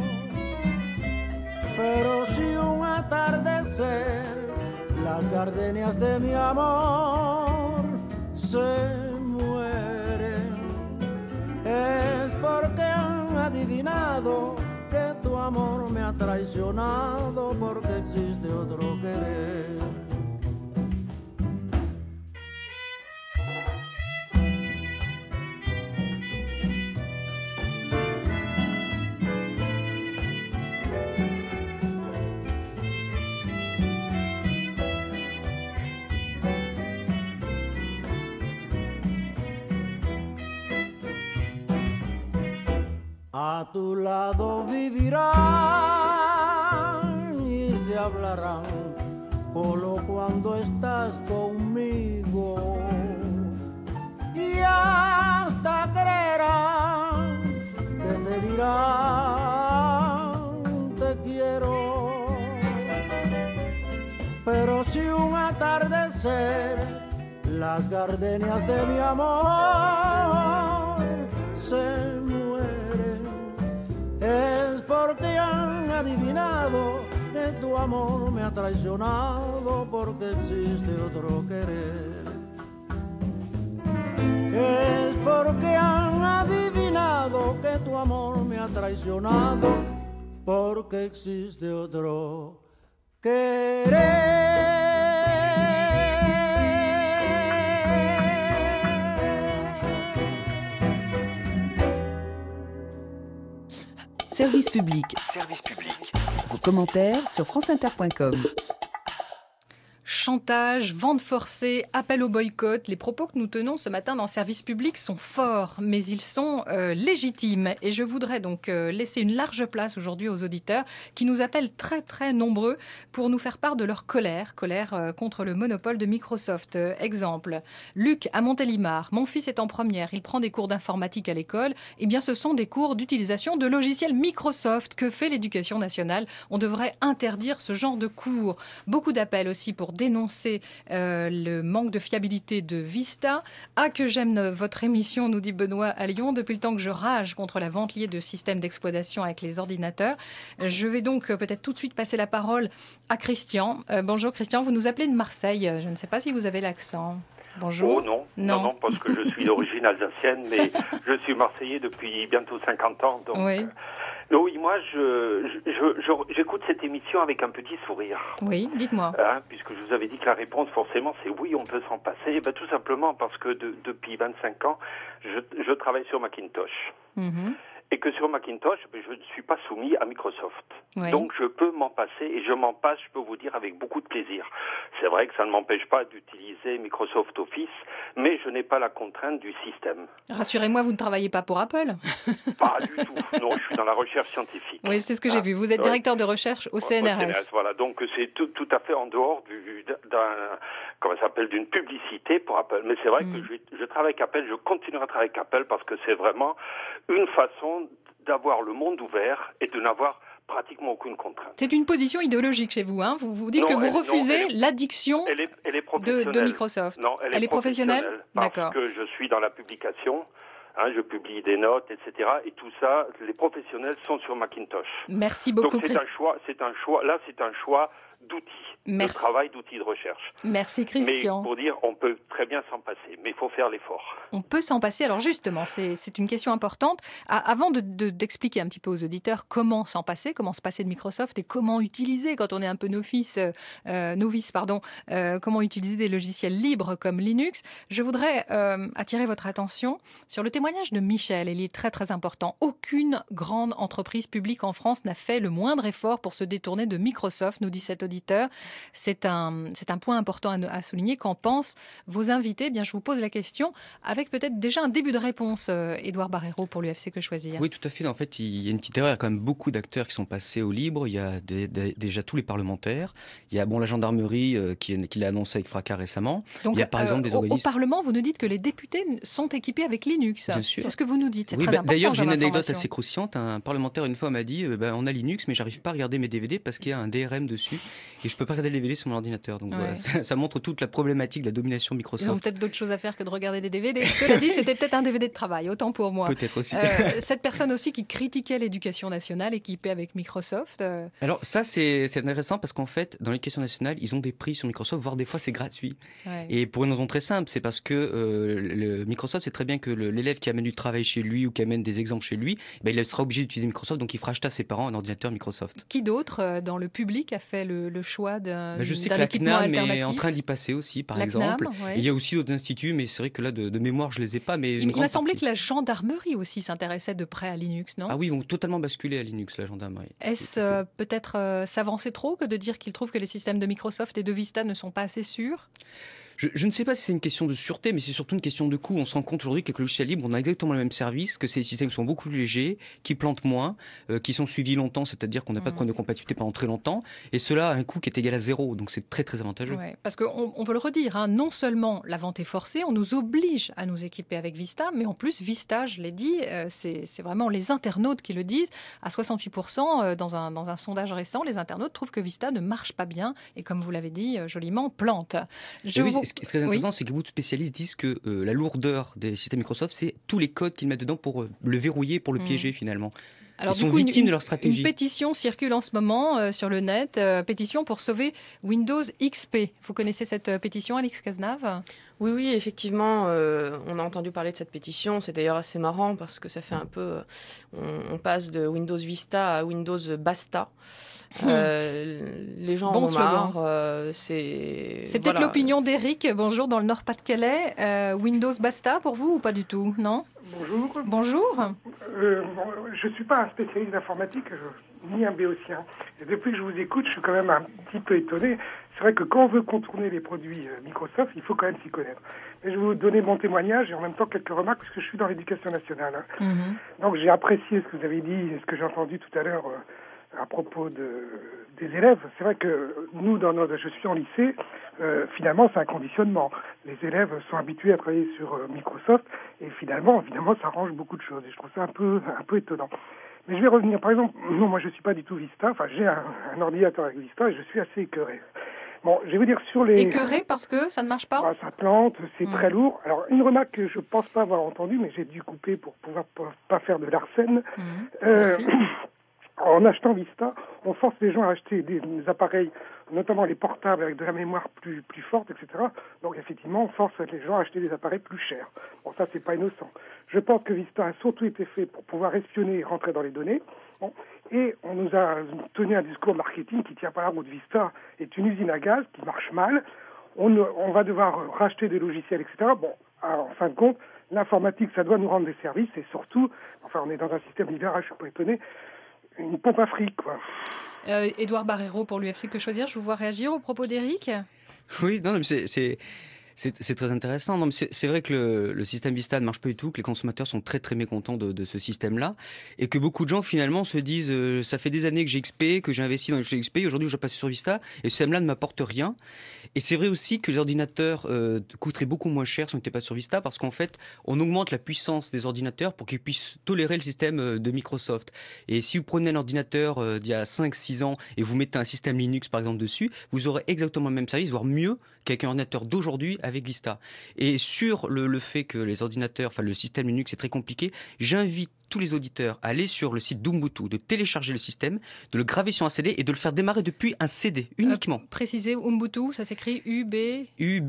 Pero si un atardecer las gardenias de mi amor se mueren, es porque han adivinado que tu amor me ha traicionado, porque existe otro querer. A tu lado vivirán y se hablarán, solo cuando estás conmigo. atardecer, las gardenias de mi amor se mueren. Es porque han adivinado que tu amor me ha traicionado, porque existe otro querer. Es porque han adivinado que tu amor me ha traicionado, porque existe otro querer. Service public. Service public. Vos commentaires sur franceinter.com. Chantage, vente forcée, appel au boycott, les propos que nous tenons ce matin dans Service Public sont forts, mais ils sont légitimes. Et je voudrais donc laisser une large place aujourd'hui aux auditeurs qui nous appellent très très nombreux pour nous faire part de leur colère contre le monopole de Microsoft. Exemple, Luc à Montélimar, mon fils est en première, il prend des cours d'informatique à l'école. Eh bien ce sont des cours d'utilisation de logiciels Microsoft. Que fait l'éducation nationale? On devrait interdire ce genre de cours. Beaucoup d'appels aussi pour dénoncer le manque de fiabilité de Vista. Ah, que j'aime votre émission, nous dit Benoît à Lyon, depuis le temps que je rage contre la vente liée de systèmes d'exploitation avec les ordinateurs. Je vais donc peut-être tout de suite passer la parole à Christian. Bonjour Christian, vous nous appelez de Marseille. Je ne sais pas si vous avez l'accent. Bonjour. Oh non, parce que je suis d'origine alsacienne, mais je suis marseillais depuis bientôt 50 ans. Donc, oui. Oui, moi, j'écoute cette émission avec un petit sourire. Oui, dites-moi. Puisque je vous avais dit que la réponse, forcément, c'est oui, on peut s'en passer. Ben, tout simplement parce que depuis 25 ans, je travaille sur Macintosh. Mm-hmm. Et que sur Macintosh, je ne suis pas soumis à Microsoft. Oui. Donc je peux m'en passer, et je m'en passe, je peux vous dire, avec beaucoup de plaisir. C'est vrai que ça ne m'empêche pas d'utiliser Microsoft Office, mais je n'ai pas la contrainte du système. Rassurez-moi, vous ne travaillez pas pour Apple? Pas du tout. Non, je suis dans la recherche scientifique. Oui, c'est ce que j'ai vu. Vous êtes directeur de recherche au CNRS. Au CNRS, voilà. Donc c'est tout à fait en dehors d'une publicité pour Apple. Mais c'est vrai que je travaille avec Apple, je continuerai à travailler avec Apple parce que c'est vraiment une façon d'avoir le monde ouvert et de n'avoir pratiquement aucune contrainte. C'est une position idéologique chez vous, hein? Vous dites que vous refusez l'addiction de Microsoft. Non, elle est professionnelle. D'accord. Parce que je suis dans la publication, je publie des notes, etc. Et tout ça, les professionnels sont sur Macintosh. Merci beaucoup. Donc c'est un choix d'outils. Merci. De travail, d'outils de recherche. Merci Christian. Mais pour dire, on peut très bien s'en passer, mais il faut faire l'effort. On peut s'en passer. Alors justement, c'est une question importante. Avant d'expliquer un petit peu aux auditeurs comment s'en passer, comment se passer de Microsoft et comment utiliser, quand on est un peu novice, comment utiliser des logiciels libres comme Linux, je voudrais attirer votre attention sur le témoignage de Michel. Il est très très important. Aucune grande entreprise publique en France n'a fait le moindre effort pour se détourner de Microsoft, nous dit cet auditeur. C'est un point important à souligner. Qu'en pensent vos invités? Bien, je vous pose la question avec peut-être déjà un début de réponse, Édouard Barrero, pour l'UFC Que Choisir. Oui, tout à fait. En fait, il y a une petite erreur. Il y a quand même beaucoup d'acteurs qui sont passés au libre. Il y a déjà tous les parlementaires. Il y a la gendarmerie qui l'a annoncé avec fracas récemment. Donc, il y a par exemple des organismes... Au Parlement, vous nous dites que les députés sont équipés avec Linux. Bien sûr. C'est ce que vous nous dites. C'est oui, très important. D'ailleurs, j'ai une anecdote assez croustillante. Un parlementaire, une fois, m'a dit on a Linux, mais j'arrive pas à regarder mes DVD parce qu'il y a un DRM dessus et je peux pas regarder le DVD sur mon ordinateur. Donc voilà, ça montre toute la problématique de la domination Microsoft. Ils ont peut-être d'autres choses à faire que de regarder des DVD. Cela dit, c'était peut-être un DVD de travail, autant pour moi. Peut-être aussi. Cette personne aussi qui critiquait l'éducation nationale équipée avec Microsoft. Alors ça, c'est intéressant parce qu'en fait, dans l'éducation nationale, ils ont des prix sur Microsoft, voire des fois c'est gratuit. Ouais. Et pour une raison très simple, c'est parce que Microsoft sait très bien que l'élève qui amène du travail chez lui ou qui amène des exemples chez lui, il sera obligé d'utiliser Microsoft, donc il fera acheter à ses parents un ordinateur Microsoft. Qui d'autre dans le public a fait le choix d'un je sais que la CNAM est en train d'y passer aussi, par exemple. Ouais. Il y a aussi d'autres instituts, mais c'est vrai que là, de mémoire, je les ai pas. Mais il m'a semblé que la gendarmerie aussi s'intéressait de près à Linux, non? Ah oui, ils vont totalement basculer à Linux, la gendarmerie. Est-ce peut-être s'avancer trop que de dire qu'ils trouvent que les systèmes de Microsoft et de Vista ne sont pas assez sûrs? Je ne sais pas si c'est une question de sûreté, mais c'est surtout une question de coût. On se rend compte aujourd'hui qu'avec le logiciel libre, on a exactement le même service, que ces systèmes sont beaucoup plus légers, qui plantent moins, qui sont suivis longtemps, c'est-à-dire qu'on n'a pas de problème de compatibilité pendant très longtemps, et cela a un coût qui est égal à 0, donc c'est très très avantageux. Ouais, parce qu'on peut le redire, hein, non seulement la vente est forcée, on nous oblige à nous équiper avec Vista, mais en plus Vista, je l'ai dit, c'est vraiment les internautes qui le disent. À 68%, dans un sondage récent, les internautes trouvent que Vista ne marche pas bien, et comme vous l'avez dit joliment, plante. Ce qui est très intéressant, c'est que beaucoup de spécialistes disent que la lourdeur des systèmes Microsoft, c'est tous les codes qu'ils mettent dedans pour le verrouiller, pour le piéger finalement. Alors, ils sont victimes de leur stratégie. Une pétition circule en ce moment sur le net, pétition pour sauver Windows XP. Vous connaissez cette pétition, Alix Cazenave ? Oui, effectivement, on a entendu parler de cette pétition. C'est d'ailleurs assez marrant parce que ça fait un peu... on passe de Windows Vista à Windows Basta. Les gens en ont marre. C'est peut-être l'opinion d'Eric. Bonjour, dans le Nord-Pas-de-Calais. Windows Basta pour vous ou pas du tout, non ? Bonjour. Bonjour. Je ne suis pas un spécialiste d'informatique, ni un béotien. Et depuis que je vous écoute, je suis quand même un petit peu étonné. C'est vrai que quand on veut contourner les produits Microsoft, il faut quand même s'y connaître. Mais je vais vous donner mon témoignage et en même temps quelques remarques, parce que je suis dans l'éducation nationale. Hein. Mm-hmm. Donc j'ai apprécié ce que vous avez dit et ce que j'ai entendu tout à l'heure à propos des élèves. C'est vrai que nous, je suis en lycée, finalement c'est un conditionnement. Les élèves sont habitués à travailler sur Microsoft et finalement, évidemment, ça arrange beaucoup de choses. Et je trouve ça un peu étonnant. Mais je vais revenir, par exemple, non, moi je ne suis pas du tout Vista, enfin j'ai un ordinateur avec Vista et je suis assez écœuré. Bon, je vais vous dire sur les... Écœuré parce que ça ne marche pas ? Ça plante, c'est très lourd. Alors, une remarque que je ne pense pas avoir entendue, mais j'ai dû couper pour pouvoir pas faire de l'arsène. En achetant Vista, on force les gens à acheter des appareils, notamment les portables avec de la mémoire plus forte, etc. Donc effectivement, on force les gens à acheter des appareils plus chers. Bon, ça, c'est pas innocent. Je pense que Vista a surtout été fait pour pouvoir espionner et rentrer dans les données. Bon, et on nous a tenu un discours marketing qui tient pas la route. Vista est une usine à gaz qui marche mal. On va devoir racheter des logiciels, etc. Bon, en fin de compte, l'informatique, ça doit nous rendre des services et surtout, enfin, on est dans un système libéral, je suis pas étonné, une pompe à fric, quoi. Édouard Barrero pour l'UFC Que Choisir, je vous vois réagir au propos d'Éric. Oui, non, mais c'est très intéressant. Non, mais c'est vrai que le système Vista ne marche pas du tout, que les consommateurs sont très très mécontents de ce système-là, et que beaucoup de gens finalement se disent ça fait des années que j'ai XP, que j'ai investi dans le XP, aujourd'hui je dois passer sur Vista, et ce système-là ne m'apporte rien. Et c'est vrai aussi que les ordinateurs coûteraient beaucoup moins cher si on n'était pas sur Vista, parce qu'en fait, on augmente la puissance des ordinateurs pour qu'ils puissent tolérer le système de Microsoft. Et si vous prenez un ordinateur d'il y a 5-6 ans et vous mettez un système Linux par exemple dessus, vous aurez exactement le même service, voire mieux qu'avec un ordinateur d'aujourd'hui avec Vista. Et sur le fait que les ordinateurs, enfin le système Linux est très compliqué, j'invite tous les auditeurs à aller sur le site d'Ubuntu, de télécharger le système, de le graver sur un CD et de le faire démarrer depuis un CD uniquement. Précisez, Ubuntu, ça s'écrit U-B...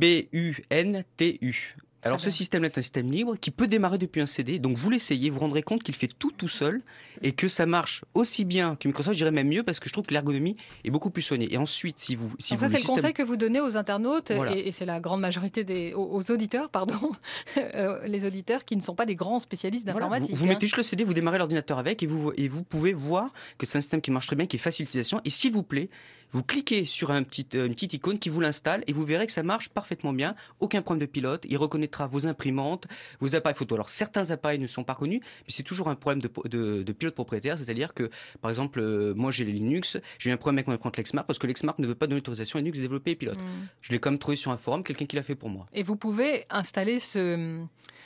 U-B-U-N-T-U. Alors ce système-là est un système libre qui peut démarrer depuis un CD, donc vous l'essayez, vous vous rendrez compte qu'il fait tout seul et que ça marche aussi bien que Microsoft, je dirais même mieux parce que je trouve que l'ergonomie est beaucoup plus soignée. Et ensuite, si vous c'est le conseil que vous donnez aux internautes, voilà. Et c'est la grande majorité aux auditeurs, pardon, les auditeurs qui ne sont pas des grands spécialistes d'informatique. Voilà. Vous mettez juste le CD, vous démarrez l'ordinateur avec et vous pouvez voir que c'est un système qui marche très bien, qui est facile d'utilisation. Et s'il vous plaît, vous cliquez sur une petite icône qui vous l'installe et vous verrez que ça marche parfaitement bien. Aucun problème de pilote. Il reconnaîtra vos imprimantes, vos appareils photo. Alors certains appareils ne sont pas reconnus, mais c'est toujours un problème de pilote propriétaire. C'est-à-dire que, par exemple, moi j'ai les Linux, j'ai eu un problème avec mon imprimante Lexmark parce que Lexmark ne veut pas donner l'autorisation à Linux de développer les pilotes. Je l'ai quand même trouvé sur un forum, quelqu'un qui l'a fait pour moi. Et vous pouvez installer ce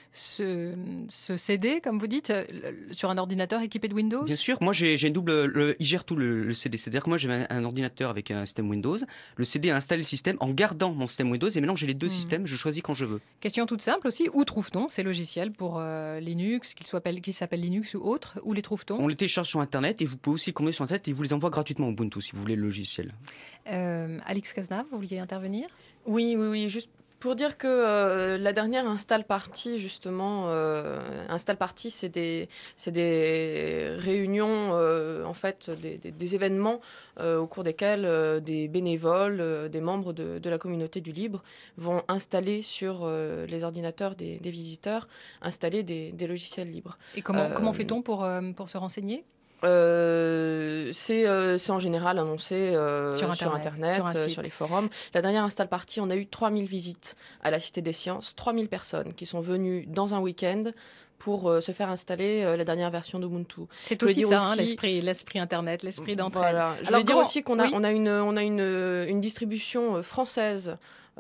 CD, comme vous dites, sur un ordinateur équipé de Windows ? Bien sûr, moi j'ai une double... il gère tout le CD. C'est-à-dire que moi j'ai un ordinateur avec un système Windows. Le CD a installé le système en gardant mon système Windows et maintenant j'ai les deux systèmes, je choisis quand je veux. Question toute simple aussi, où trouve-t-on ces logiciels pour Linux, qu'ils s'appellent Linux ou autres ? Où les trouve-t-on ? On les télécharge sur Internet et vous pouvez aussi les commander sur Internet et vous les envoie gratuitement au Ubuntu si vous voulez le logiciel. Alix Cazenave, vous vouliez intervenir ? Oui, juste pour dire que la dernière install party, justement, c'est des réunions, en fait, des événements au cours desquels des bénévoles, des membres de la communauté du libre vont installer sur les ordinateurs des visiteurs, installer des logiciels libres. Et comment fait-on pour se renseigner ? C'est en général annoncé sur Internet, sur les forums. La dernière Install Party, on a eu 3000 visites à la Cité des Sciences, 3000 personnes qui sont venues dans un week-end pour se faire installer la dernière version d'Ubuntu. C'est aussi ça, l'esprit Internet, l'esprit d'entraide. Voilà. Je veux dire aussi qu'on a une distribution française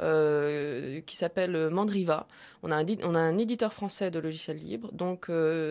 qui s'appelle Mandriva. On a un éditeur français de logiciels libres, donc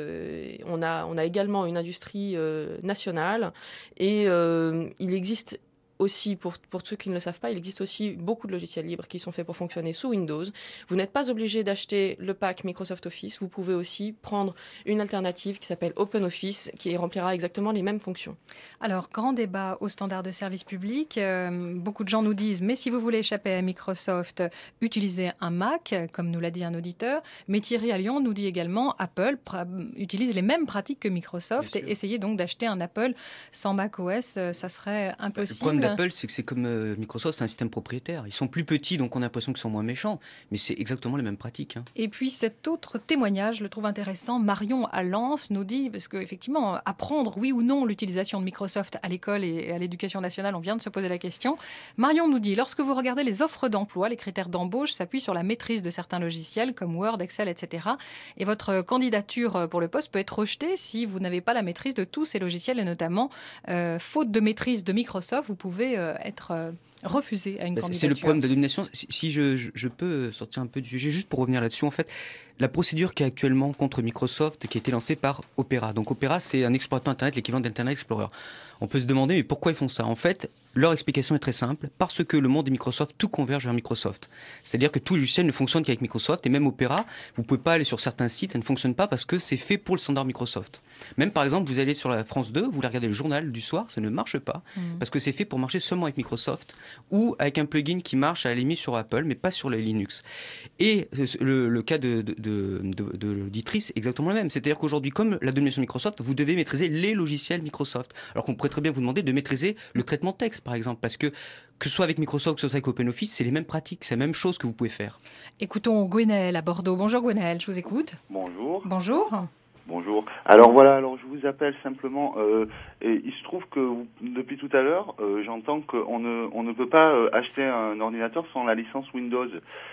on a également une industrie nationale et il existe aussi, pour ceux qui ne le savent pas, il existe aussi beaucoup de logiciels libres qui sont faits pour fonctionner sous Windows. Vous n'êtes pas obligé d'acheter le pack Microsoft Office, vous pouvez aussi prendre une alternative qui s'appelle OpenOffice, qui remplira exactement les mêmes fonctions. Alors, grand débat au standard de service public. Beaucoup de gens nous disent, mais si vous voulez échapper à Microsoft, utilisez un Mac, comme nous l'a dit un auditeur. Mais Thierry à Lyon nous dit également, Apple utilise les mêmes pratiques que Microsoft. Et essayez donc d'acheter un Apple sans Mac OS, ça serait impossible. D'Apple, c'est que c'est comme Microsoft, c'est un système propriétaire. Ils sont plus petits, donc on a l'impression qu'ils sont moins méchants, mais c'est exactement les mêmes pratiques. Et puis cet autre témoignage, je le trouve intéressant. Marion à Lens nous dit, parce qu'effectivement, apprendre oui ou non l'utilisation de Microsoft à l'école et à l'éducation nationale, on vient de se poser la question. Marion nous dit, lorsque vous regardez les offres d'emploi, les critères d'embauche s'appuient sur la maîtrise de certains logiciels comme Word, Excel, etc. Et votre candidature pour le poste peut être rejetée si vous n'avez pas la maîtrise de tous ces logiciels et notamment, faute de maîtrise de Microsoft, vous pouvez être refusé à une candidature. C'est le problème de la domination. Si je peux sortir un peu du sujet, juste pour revenir là-dessus, en fait, la procédure qui est actuellement contre Microsoft, qui a été lancée par Opera. Donc Opera, c'est un exploitant Internet, l'équivalent d'Internet Explorer. On peut se demander, mais pourquoi ils font ça ? En fait, leur explication est très simple, parce que le monde de Microsoft, tout converge vers Microsoft. C'est-à-dire que tout logiciel ne fonctionne qu'avec Microsoft, et même Opera, vous ne pouvez pas aller sur certains sites, ça ne fonctionne pas parce que c'est fait pour le standard Microsoft. Même par exemple, vous allez sur la France 2, vous voulez regarder le journal du soir, ça ne marche pas, parce que c'est fait pour marcher seulement avec Microsoft, ou avec un plugin qui marche à la limite sur Apple, mais pas sur les Linux. Et le cas de l'auditrice est exactement le même. C'est-à-dire qu'aujourd'hui, comme la domination Microsoft, vous devez maîtriser les logiciels Microsoft. Alors qu'on pourrait très bien vous demander de maîtriser le traitement de texte, par exemple, parce que ce soit avec Microsoft, que ce soit avec OpenOffice, c'est les mêmes pratiques, c'est la même chose que vous pouvez faire. Écoutons Gwenaël à Bordeaux. Bonjour Gwenaël, je vous écoute. Bonjour. Bonjour. Bonjour. Alors voilà, je vous appelle simplement. Et il se trouve que depuis tout à l'heure, j'entends qu'on ne peut pas acheter un ordinateur sans la licence Windows.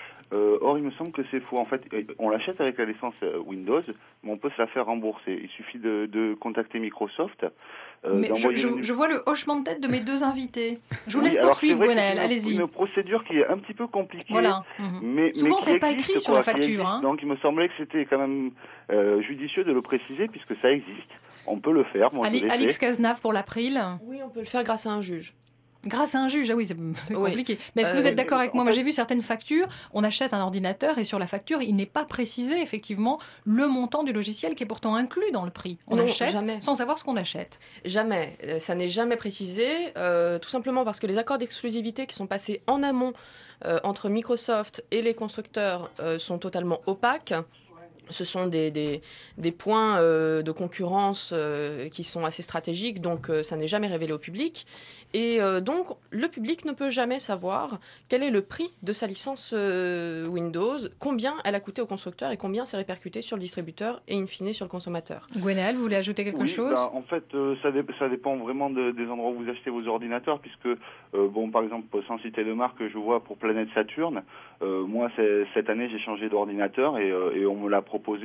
Or, il me semble que c'est faux. En fait, on l'achète avec la licence Windows, mais on peut se la faire rembourser. Il suffit de contacter Microsoft. Mais je vois le hochement de tête de mes deux invités. Je vous laisse poursuivre, Gwenaël. Allez-y. C'est une procédure qui est un petit peu compliquée. Voilà. Mais souvent, qui c'est pas écrit sur la facture. Donc, il me semblait que c'était quand même judicieux de le préciser, puisque ça existe. On peut le faire. Moi, Alix Cazenave pour l'April. Oui, on peut le faire grâce à un juge. Grâce à un juge, ah oui, c'est compliqué. Mais est-ce que vous êtes d'accord avec moi ? Moi, j'ai vu certaines factures, on achète un ordinateur et sur la facture, il n'est pas précisé effectivement le montant du logiciel qui est pourtant inclus dans le prix. On achète sans savoir ce qu'on achète. Jamais. Ça n'est jamais précisé, tout simplement parce que les accords d'exclusivité qui sont passés en amont entre Microsoft et les constructeurs sont totalement opaques. Ce sont des points de concurrence qui sont assez stratégiques, donc ça n'est jamais révélé au public. Et donc, le public ne peut jamais savoir quel est le prix de sa licence Windows, combien elle a coûté au constructeur et combien c'est répercuté sur le distributeur et in fine sur le consommateur. Gwenaël, vous voulez ajouter quelque chose ? En fait, ça dépend vraiment des endroits où vous achetez vos ordinateurs, puisque, par exemple, sans citer de marque, je vois pour Planète Saturne, moi, cette année, j'ai changé d'ordinateur et on me l'a proposé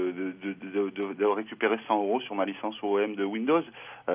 de récupérer 100 € sur ma licence OEM de Windows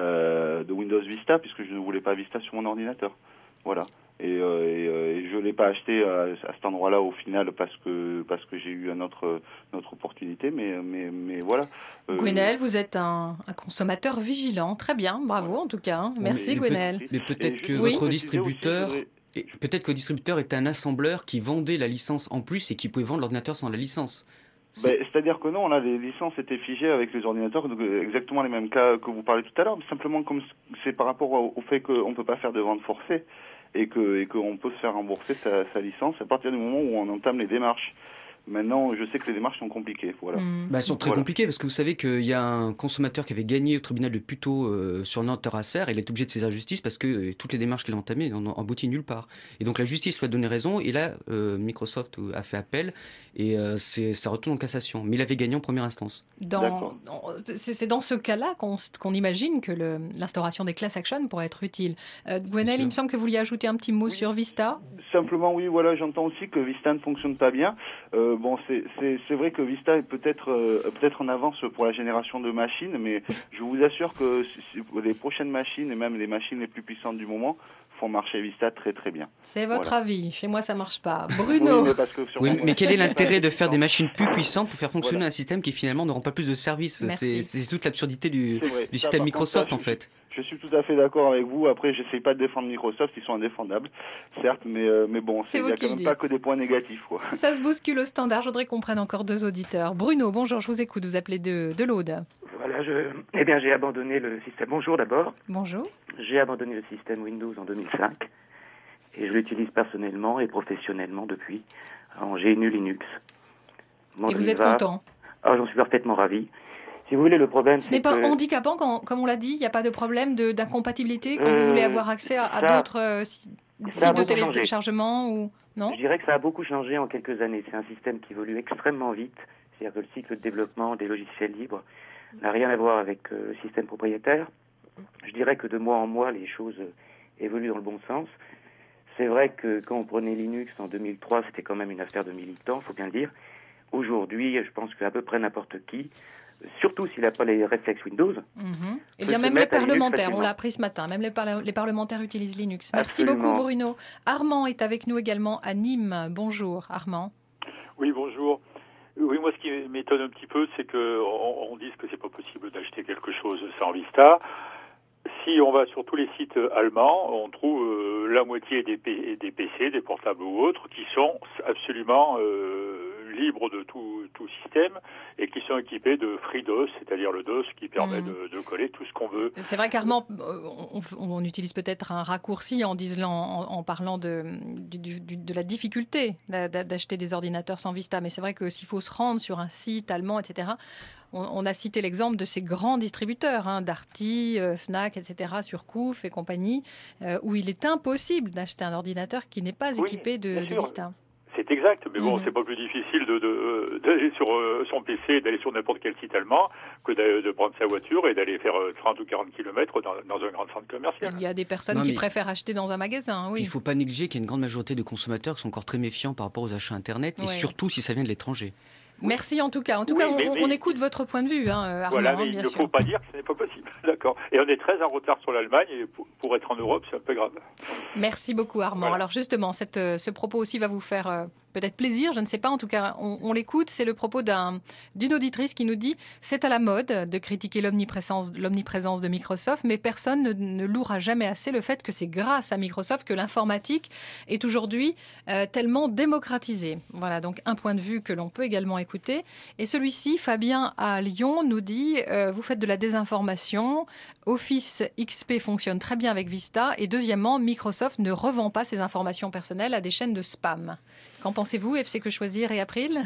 Vista, puisque je ne voulais pas Vista sur mon ordinateur. Voilà. Et je l'ai pas acheté à cet endroit-là au final parce que j'ai eu une autre opportunité, mais voilà. Gwenaël, vous êtes un consommateur vigilant, très bien, bravo en tout cas. Merci Gwenaël. Mais peut-être que votre distributeur. Peut-être que le distributeur était un assembleur qui vendait la licence en plus et qui pouvait vendre l'ordinateur sans la licence. C'est-à-dire que non, là, les licences étaient figées avec les ordinateurs, donc exactement les mêmes cas que vous parlez tout à l'heure, simplement comme c'est par rapport au fait qu'on ne peut pas faire de vente forcée et qu'on peut se faire rembourser sa licence à partir du moment où on entame les démarches. Maintenant, je sais que les démarches sont compliquées. Voilà. Elles sont très compliquées parce que vous savez qu'il y a un consommateur qui avait gagné au tribunal de Puteaux sur Nantes-Terrasser et il est obligé de saisir justice parce que toutes les démarches qu'il a entamées n'ont abouti nulle part. Et donc la justice lui a donné raison et là, Microsoft a fait appel et ça retourne en cassation. Mais il avait gagné en première instance. C'est dans ce cas-là qu'on imagine que l'instauration des class actions pourrait être utile. Gwenel, il me semble que vous vouliez ajouter un petit mot sur Vista. Simplement, oui, voilà, j'entends aussi que Vista ne fonctionne pas bien. C'est vrai que Vista est peut-être en avance pour la génération de machines, mais je vous assure que les prochaines machines, et même les machines les plus puissantes du moment, font marcher Vista très très bien. C'est votre avis. Chez moi, ça marche pas. Bruno. Mais quel est l'intérêt de faire des machines plus puissantes pour faire fonctionner un système qui finalement ne rend pas plus de services? C'est toute l'absurdité du système Microsoft en fait. Je suis tout à fait d'accord avec vous. Après, j'essaie pas de défendre Microsoft, ils sont indéfendables, certes, mais bon, il n'y a quand même pas que des points négatifs, quoi. Ça se bouscule au standard. Je voudrais qu'on prenne encore 2 auditeurs. Bruno, bonjour, je vous écoute. Vous appelez de l'Aude. Voilà, j'ai abandonné le système. Bonjour d'abord. Bonjour. J'ai abandonné le système Windows en 2005 et je l'utilise personnellement et professionnellement depuis en GNU Linux. Et vous êtes content? J'en suis parfaitement ravi. Si vous voulez, le problème, ce n'est pas handicapant, comme on l'a dit, il n'y a pas de problème d'incompatibilité quand vous voulez avoir accès à d'autres sites de téléchargement ou... Non ? Je dirais que ça a beaucoup changé en quelques années. C'est un système qui évolue extrêmement vite. C'est-à-dire que le cycle de développement des logiciels libres n'a rien à voir avec le système propriétaire. Je dirais que de mois en mois, les choses évoluent dans le bon sens. C'est vrai que quand on prenait Linux en 2003, c'était quand même une affaire de militants, il faut bien le dire. Aujourd'hui, je pense qu'à peu près n'importe qui, surtout s'il n'a pas les réflexes Windows. Et bien même les parlementaires, on l'a appris ce matin, même les parlementaires utilisent Linux. Merci beaucoup Bruno. Armand est avec nous également à Nîmes. Bonjour Armand. Oui, bonjour. Oui, moi ce qui m'étonne un petit peu, c'est qu'on dise que c'est pas possible d'acheter quelque chose sans Vista. Si on va sur tous les sites allemands, on trouve la moitié des PC, des portables ou autres, qui sont absolument libres de tout système et qui sont équipés de FreeDOS, c'est-à-dire le DOS qui permet de coller tout ce qu'on veut. C'est vrai qu'Armand, on utilise peut-être un raccourci en parlant de la difficulté d'acheter des ordinateurs sans Vista, mais c'est vrai que s'il faut se rendre sur un site allemand, etc., on a cité l'exemple de ces grands distributeurs, Darty, Fnac, etc., Surcouf et compagnie, où il est impossible d'acheter un ordinateur qui n'est pas équipé de Vista. C'est exact, mais bon, c'est pas plus difficile d'aller sur son PC, d'aller sur n'importe quel site allemand, que de prendre sa voiture et d'aller faire 30 ou 40 km dans un grand centre commercial. Il y a des personnes qui préfèrent acheter dans un magasin, oui. Il ne faut pas négliger qu'il y a une grande majorité de consommateurs qui sont encore très méfiants par rapport aux achats Internet, et surtout si ça vient de l'étranger. Merci en tout cas. On écoute votre point de vue, Armand. Voilà, mais il ne faut pas dire que ce n'est pas possible. D'accord. Et on est très en retard sur l'Allemagne, et pour être en Europe, c'est un peu grave. Merci beaucoup, Armand. Voilà. Alors justement, ce propos aussi va vous faire peut-être plaisir, je ne sais pas. En tout cas, on l'écoute. C'est le propos d'une auditrice qui nous dit « C'est à la mode de critiquer l'omniprésence de Microsoft, mais personne ne louera jamais assez le fait que c'est grâce à Microsoft que l'informatique est aujourd'hui tellement démocratisée. » Voilà, donc un point de vue que l'on peut également écouter. Et celui-ci, Fabien à Lyon, nous dit « Vous faites de la désinformation. Office XP fonctionne très bien avec Vista. Et deuxièmement, Microsoft ne revend pas ses informations personnelles à des chaînes de spam. » Qu'en pensez-vous, FC Que Choisir et April?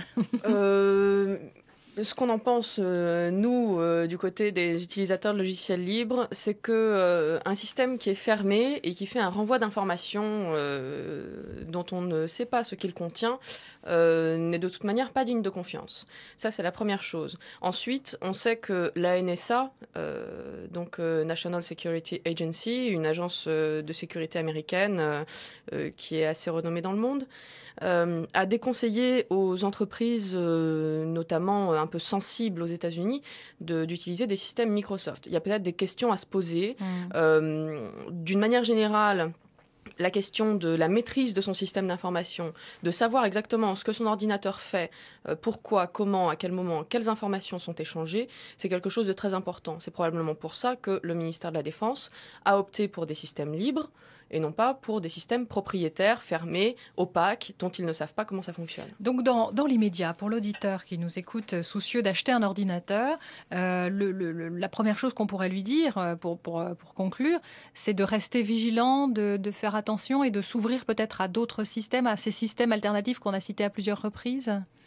Ce qu'on en pense, nous, du côté des utilisateurs de logiciels libres, c'est que un système qui est fermé et qui fait un renvoi d'informations dont on ne sait pas ce qu'il contient n'est de toute manière pas digne de confiance. Ça, c'est la première chose. Ensuite, on sait que la NSA, donc National Security Agency, une agence de sécurité américaine qui est assez renommée dans le monde, a déconseillé aux entreprises, notamment un peu sensibles aux États-Unis, d'utiliser des systèmes Microsoft. Il y a peut-être des questions à se poser. D'une manière générale, la question de la maîtrise de son système d'information, de savoir exactement ce que son ordinateur fait, pourquoi, comment, à quel moment, quelles informations sont échangées, c'est quelque chose de très important. C'est probablement pour ça que le ministère de la Défense a opté pour des systèmes libres et non pas pour des systèmes propriétaires, fermés, opaques, dont ils ne savent pas comment ça fonctionne. Donc dans l'immédiat, pour l'auditeur qui nous écoute soucieux d'acheter un ordinateur, la première chose qu'on pourrait lui dire, pour conclure, c'est de rester vigilant, de faire attention et de s'ouvrir peut-être à d'autres systèmes, à ces systèmes alternatifs qu'on a cités à plusieurs reprises.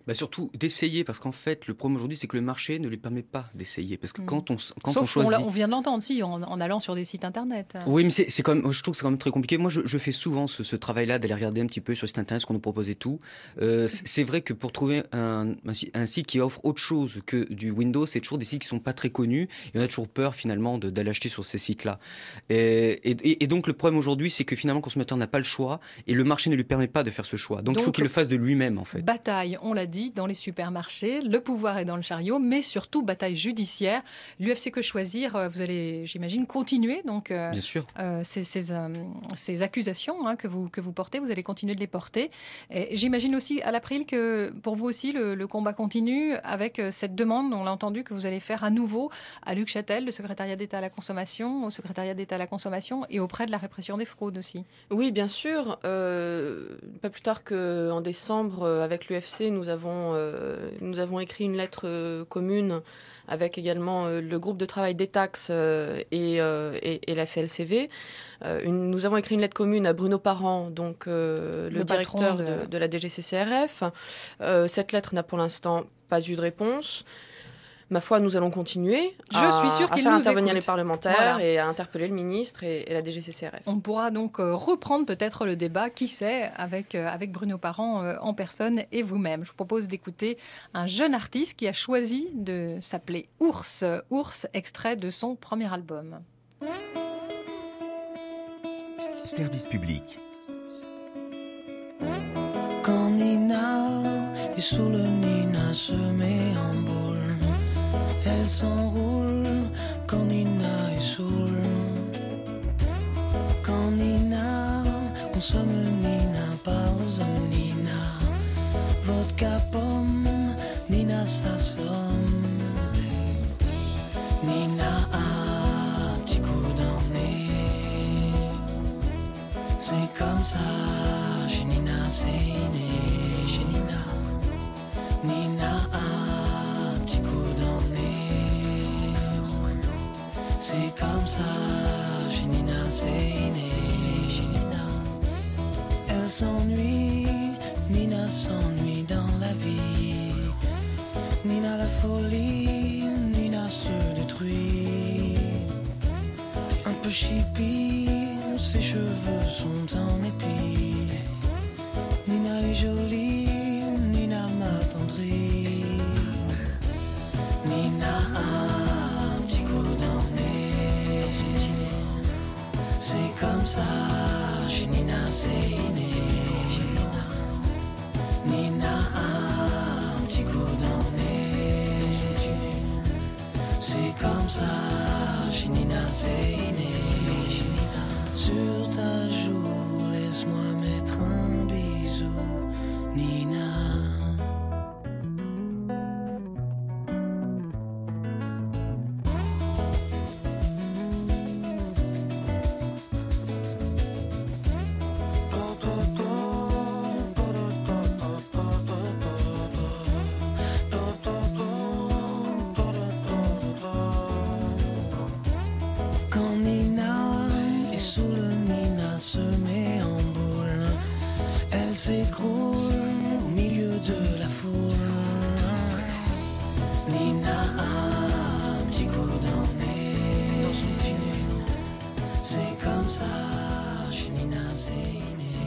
Surtout d'essayer, parce qu'en fait, le problème aujourd'hui, c'est que le marché ne lui permet pas d'essayer. Parce que quand on Sauf choisit... on vient de l'entendre, en allant sur des sites internet. Oui, mais c'est quand même, je trouve que c'est quand même très compliqué. Moi, je fais souvent ce travail-là, d'aller regarder un petit peu sur le site internet ce qu'on nous propose et tout. C'est vrai que pour trouver un site qui offre autre chose que du Windows, c'est toujours des sites qui sont pas très connus. Et on a toujours peur, finalement, d'aller acheter sur ces sites-là. Et donc, le problème aujourd'hui, c'est que finalement, le consommateur n'a pas le choix et le marché ne lui permet pas de faire ce choix. Donc il faut qu'il le fasse de lui-même, en fait. Bataille, on l'a dit, dans les supermarchés, le pouvoir est dans le chariot, mais surtout bataille judiciaire. L'UFC Que Choisir, vous allez, j'imagine, continuer donc bien sûr. Ces accusations que vous portez, vous allez continuer de les porter. Et j'imagine aussi à l'April que pour vous aussi le combat continue avec cette demande, on l'a entendu, que vous allez faire à nouveau à Luc Châtel, le secrétariat d'État à la consommation, au secrétariat d'État à la consommation et auprès de la répression des fraudes aussi. Oui, bien sûr. Pas plus tard qu'en décembre, avec l'UFC, nous avons écrit une lettre commune avec également le groupe de travail des taxes et la CLCV. Nous avons écrit une lettre commune à Bruno Parent, donc le directeur de la DGCCRF. Cette lettre n'a pour l'instant pas eu de réponse. Ma foi, nous allons continuer à faire intervenir les parlementaires et à interpeller le ministre et la DGCCRF. On pourra donc reprendre peut-être le débat, qui sait, avec Bruno Parent en personne et vous-même. Je vous propose d'écouter un jeune artiste qui a choisi de s'appeler Ours. Ours, extrait de son premier album. Service public. Quand Nina est sous le Nina se met en boule. Elle s'enroule quand Nina est saoule. Quand Nina consomme Nina, parle aux Nina. Vodka pomme, Nina s'assomme. Nina a un petit coup dans le nez. C'est comme ça, chez Nina c'est né. Chez Nina, Nina a un petit coup dans le nez. C'est comme ça, chez Nina c'est né. Chez Nina, elle s'ennuie, Nina s'ennuie dans la vie. Nina la folie, Nina se détruit. Un peu chippie, ses cheveux sont en épi. Nina est jolie, Nina m'attendrit. Nina a un petit coup dans le nez. C'est comme ça, chez Nina c'est né. Nina a un petit coup dans le nez. C'est comme ça, chez Nina c'est né. Sur ta joue, laisse-moi mettre un bisou, Nina. Quand Nina est sous le Nina se met en boule. Elle s'écroule au milieu de la foule. Nina a un petit coup dans le nez. Dans son petit nez. C'est comme ça, chez Nina c'est né.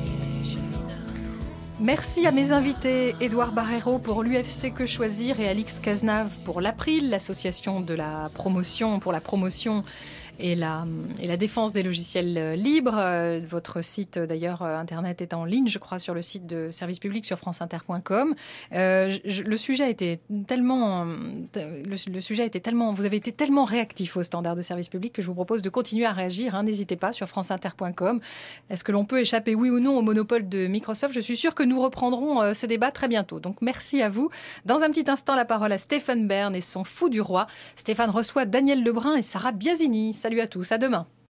Merci à mes invités, Édouard Barrero pour l'UFC Que Choisir et Alix Cazenave pour l'April, l'association de la promotion, pour la promotion et la défense des logiciels libres. Votre site, d'ailleurs, Internet est en ligne, je crois, sur le site de Service Public sur franceinter.com. Le sujet était tellement... Vous avez été tellement réactif aux standards de Service Public que je vous propose de continuer à réagir. N'hésitez pas sur franceinter.com. Est-ce que l'on peut échapper, oui ou non, au monopole de Microsoft ? Je suis sûre que nous reprendrons ce débat très bientôt. Donc, merci à vous. Dans un petit instant, la parole à Stéphane Bern et son Fou du Roi. Stéphane reçoit Daniel Lebrun et Sarah Biasini. Salut à tous, à demain.